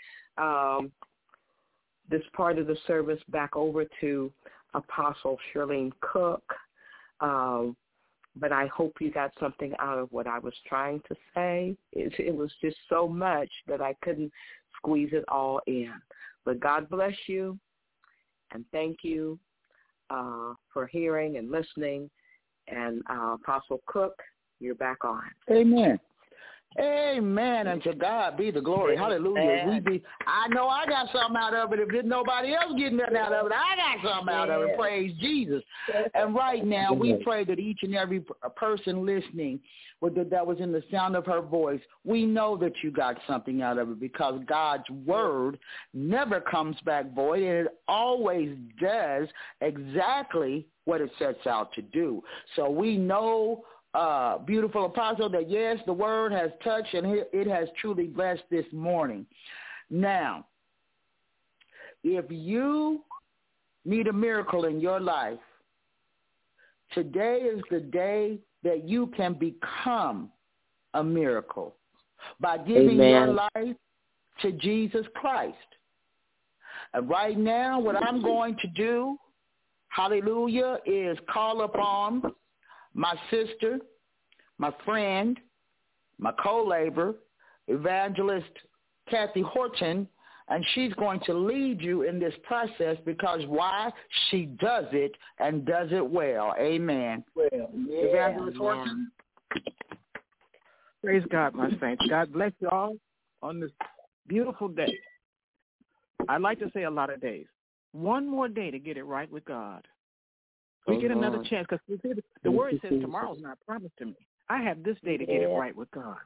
this part of the service back over to Apostle Shirlene Cook. But I hope you got something out of what I was trying to say. It was just so much that I couldn't squeeze it all in. But God bless you, and thank you for hearing and listening. And Apostle Cook, you're back on. Amen. Amen. And to God be the glory. Hallelujah. I know I got something out of it. If there's nobody else getting nothing out of it, I got something out of it. Praise Jesus. And right now, we pray that each and every person listening that was in the sound of her voice, we know that you got something out of it, because God's word never comes back void, and it always does exactly what it sets out to do. So we know, beautiful Apostle, that yes, the word has touched and it has truly blessed this morning. Now, if you need a miracle in your life, today is the day that you can become a miracle by giving your life to Jesus Christ. And right now, what I'm going to do, hallelujah, is call upon my sister, my friend, my co-laborer, Evangelist Kathy Horton, and she's going to lead you in this process, because why? She does it and does it well. Amen. Well, yeah. Evangelist Horton. Praise God, my saints. God bless you all on this beautiful day. I like to say a lot of days. One more day to get it right with God. We get another chance, because the word says tomorrow's not promised to me. I have this day to get it right with God.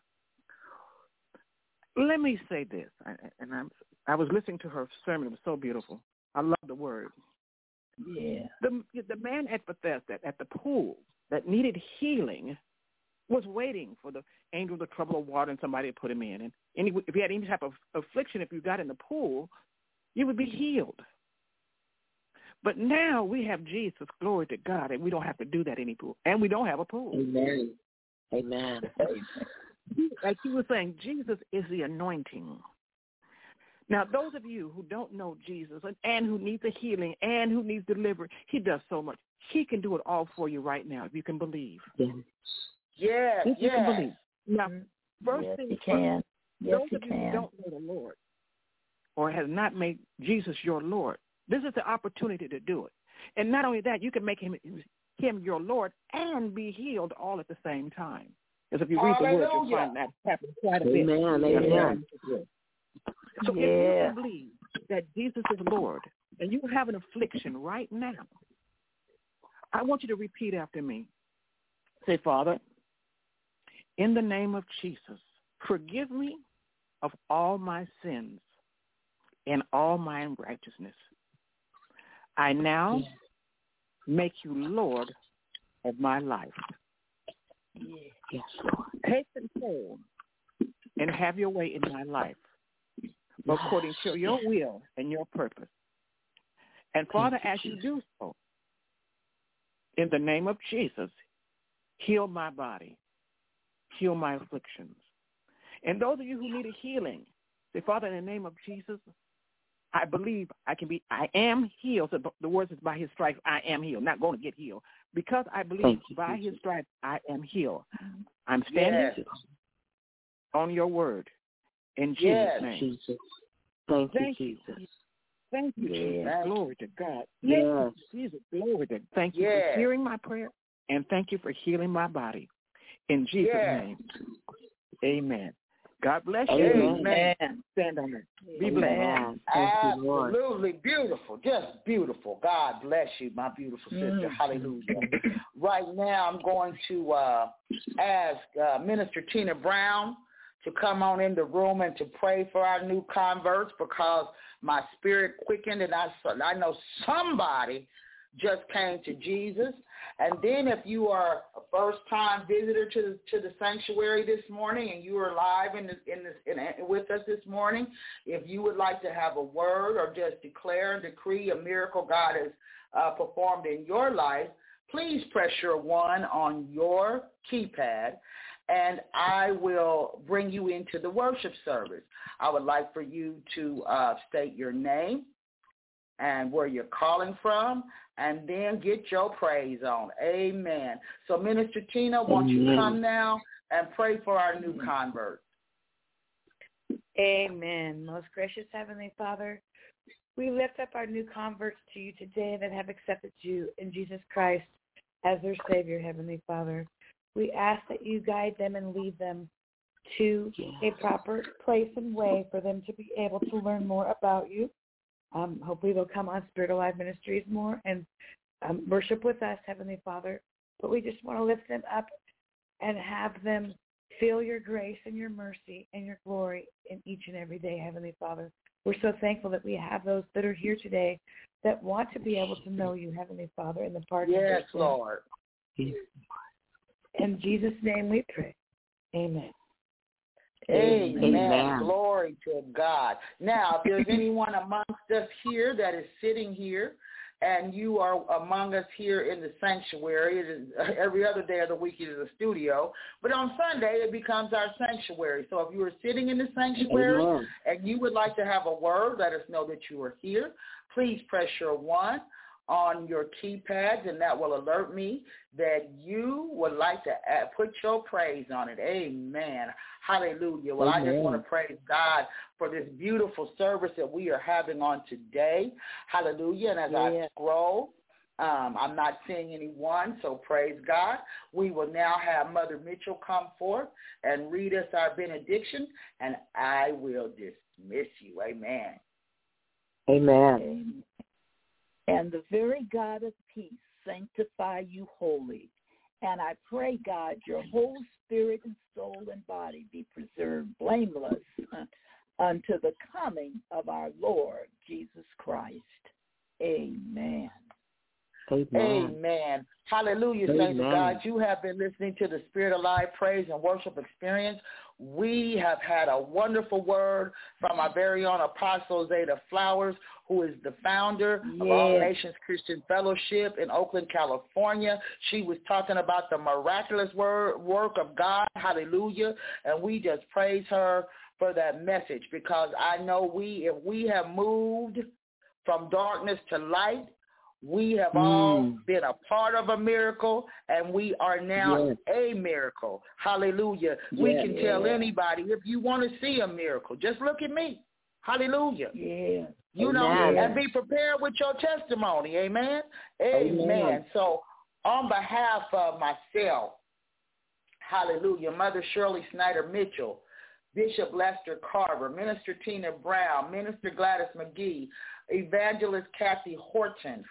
Let me say this, I was listening to her sermon. It was so beautiful. I love the word. Yeah. The man at Bethesda, at the pool, that needed healing, was waiting for the angel to trouble the water and somebody to put him in. And if he had any type of affliction, if you got in the pool, you would be healed. But now we have Jesus, glory to God, and we don't have to do that anymore. And we don't have a pool. Amen. Amen. Like you were saying, Jesus is the anointing. Now, those of you who don't know Jesus and who need the healing and who needs deliverance, he does so much. He can do it all for you right now if you can believe. Yes, if you can believe. Now, first yes, thing he can. Yes, those he of you who can. don't know the Lord or has not made Jesus your Lord, this is the opportunity to do it. And not only that, you can make him your Lord and be healed all at the same time. Because if you read the word, you'll find that happen quite a bit. Amen. So if you can believe that Jesus is Lord and you have an affliction right now, I want you to repeat after me. Say, Father, in the name of Jesus, forgive me of all my sins and all my unrighteousness. I now make you Lord of my life. Yes, Lord. Take control and have your way in my life according to your will and your purpose. And Father, as you do so, in the name of Jesus, heal my body, heal my afflictions. And those of you who need a healing, say, Father, in the name of Jesus, I believe I am healed. So the word is by his stripes, I am healed. Not going to get healed. Because I believe by his stripes, I am healed. I'm standing on your word. In Jesus' name. Jesus. Thank you, Jesus. Thank you, Jesus. Glory to God. Yes. Jesus, glory to God. Thank you for hearing my prayer, and thank you for healing my body. In Jesus' name. Amen. God bless you. Amen. Stand on it. Be blessed. Absolutely beautiful. Just beautiful. God bless you, my beautiful sister. Hallelujah. Right now, I'm going to ask Minister Tina Brown to come on in the room and to pray for our new converts, because my spirit quickened and I know somebody just came to Jesus. And then if you are a first-time visitor to the sanctuary this morning and you are live with us this morning, if you would like to have a word or just declare and decree a miracle God has performed in your life, please press your 1 on your keypad, and I will bring you into the worship service. I would like for you to state your name and where you're calling from, and then get your praise on. Amen. So, Minister Tina, won't you come now and pray for our new converts? Amen. Most gracious Heavenly Father, we lift up our new converts to you today that have accepted you in Jesus Christ as their Savior, Heavenly Father. We ask that you guide them and lead them to a proper place and way for them to be able to learn more about you. Hopefully they'll come on Spirit Alive Ministries more and worship with us, Heavenly Father. But we just want to lift them up and have them feel your grace and your mercy and your glory in each and every day, Heavenly Father. We're so thankful that we have those that are here today that want to be able to know you, Heavenly Father, in the pardon of their sins. Yes, Lord. In Jesus' name we pray. Amen. Amen. Glory to God. Now, if there's anyone amongst us here that is sitting here and you are among us here in the sanctuary, it is, every other day of the week it is a studio, but on Sunday it becomes our sanctuary. So if you are sitting in the sanctuary and you would like to have a word, let us know that you are here. Please press your 1 on your keypads, and that will alert me that you would like to put your praise on it. Amen. Hallelujah. Well, I just want to praise God for this beautiful service that we are having on today. Hallelujah. And as I scroll, I'm not seeing anyone, so praise God. We will now have Mother Mitchell come forth and read us our benediction, and I will dismiss you. Amen. Amen. And the very God of peace sanctify you wholly. And I pray, God, your whole spirit and soul and body be preserved blameless unto the coming of our Lord Jesus Christ. Amen. Amen. Hallelujah, saints of God. You have been listening to the Spirit Alive Praise and Worship Experience. We have had a wonderful word from our very own Apostle Zeta Flowers, who is the founder of All Nations Christian Fellowship in Oakland, California. She was talking about the miraculous work of God. Hallelujah. And we just praise her for that message, because I know if we have moved from darkness to light, we have all been a part of a miracle, and we are now a miracle. Hallelujah. We can tell anybody, if you want to see a miracle, just look at me. Hallelujah. Yeah. You know, and be prepared with your testimony. Amen. Amen. So on behalf of myself, hallelujah, Mother Shirley Snyder Mitchell, Bishop Lester Carver, Minister Tina Brown, Minister Gladys McGee, Evangelist Kathy Horton,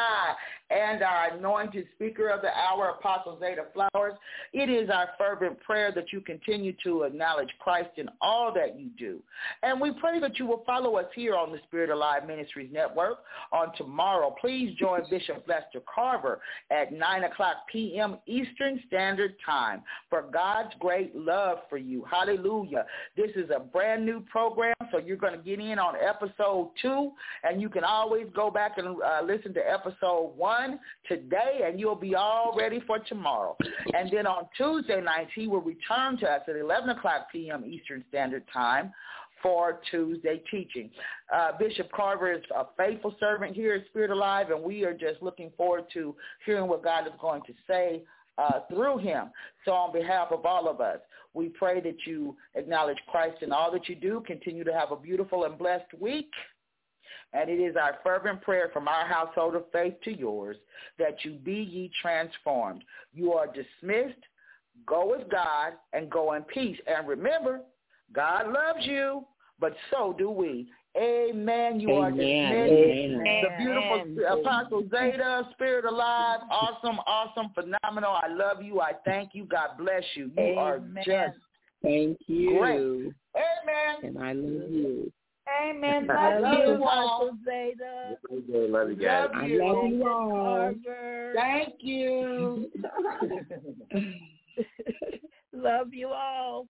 and our anointed speaker of the hour, Apostle Zeta Flowers. It is our fervent prayer that you continue to acknowledge Christ in all that you do. And we pray that you will follow us here on the Spirit Alive Ministries Network on tomorrow. Please join Bishop Lester Carver at 9 o'clock p.m. Eastern Standard Time for God's great love for you. Hallelujah. This is a brand new program, so you're going to get in on episode 2, and you can always go back and listen to episode 1 today, and you'll be all ready for tomorrow. And then on Tuesday nights, he will return to us at 11 o'clock p.m. Eastern Standard Time for Tuesday teaching. Bishop Carver is a faithful servant here at Spirit Alive, and we are just looking forward to hearing what God is going to say through him. So on behalf of all of us, we pray that you acknowledge Christ in all that you do. Continue to have a beautiful and blessed week. And it is our fervent prayer from our household of faith to yours that you be ye transformed. You are dismissed. Go with God and go in peace. And remember, God loves you, but so do we. Amen. You are dismissed. The beautiful Apostle Zeta, Spirit Alive, awesome, phenomenal. I love you. I thank you. God bless you. You are just Thank you. great. Amen. And I love you. Amen. I love you all. Zeta. Love you guys. I love you all. Thank you. Love you all.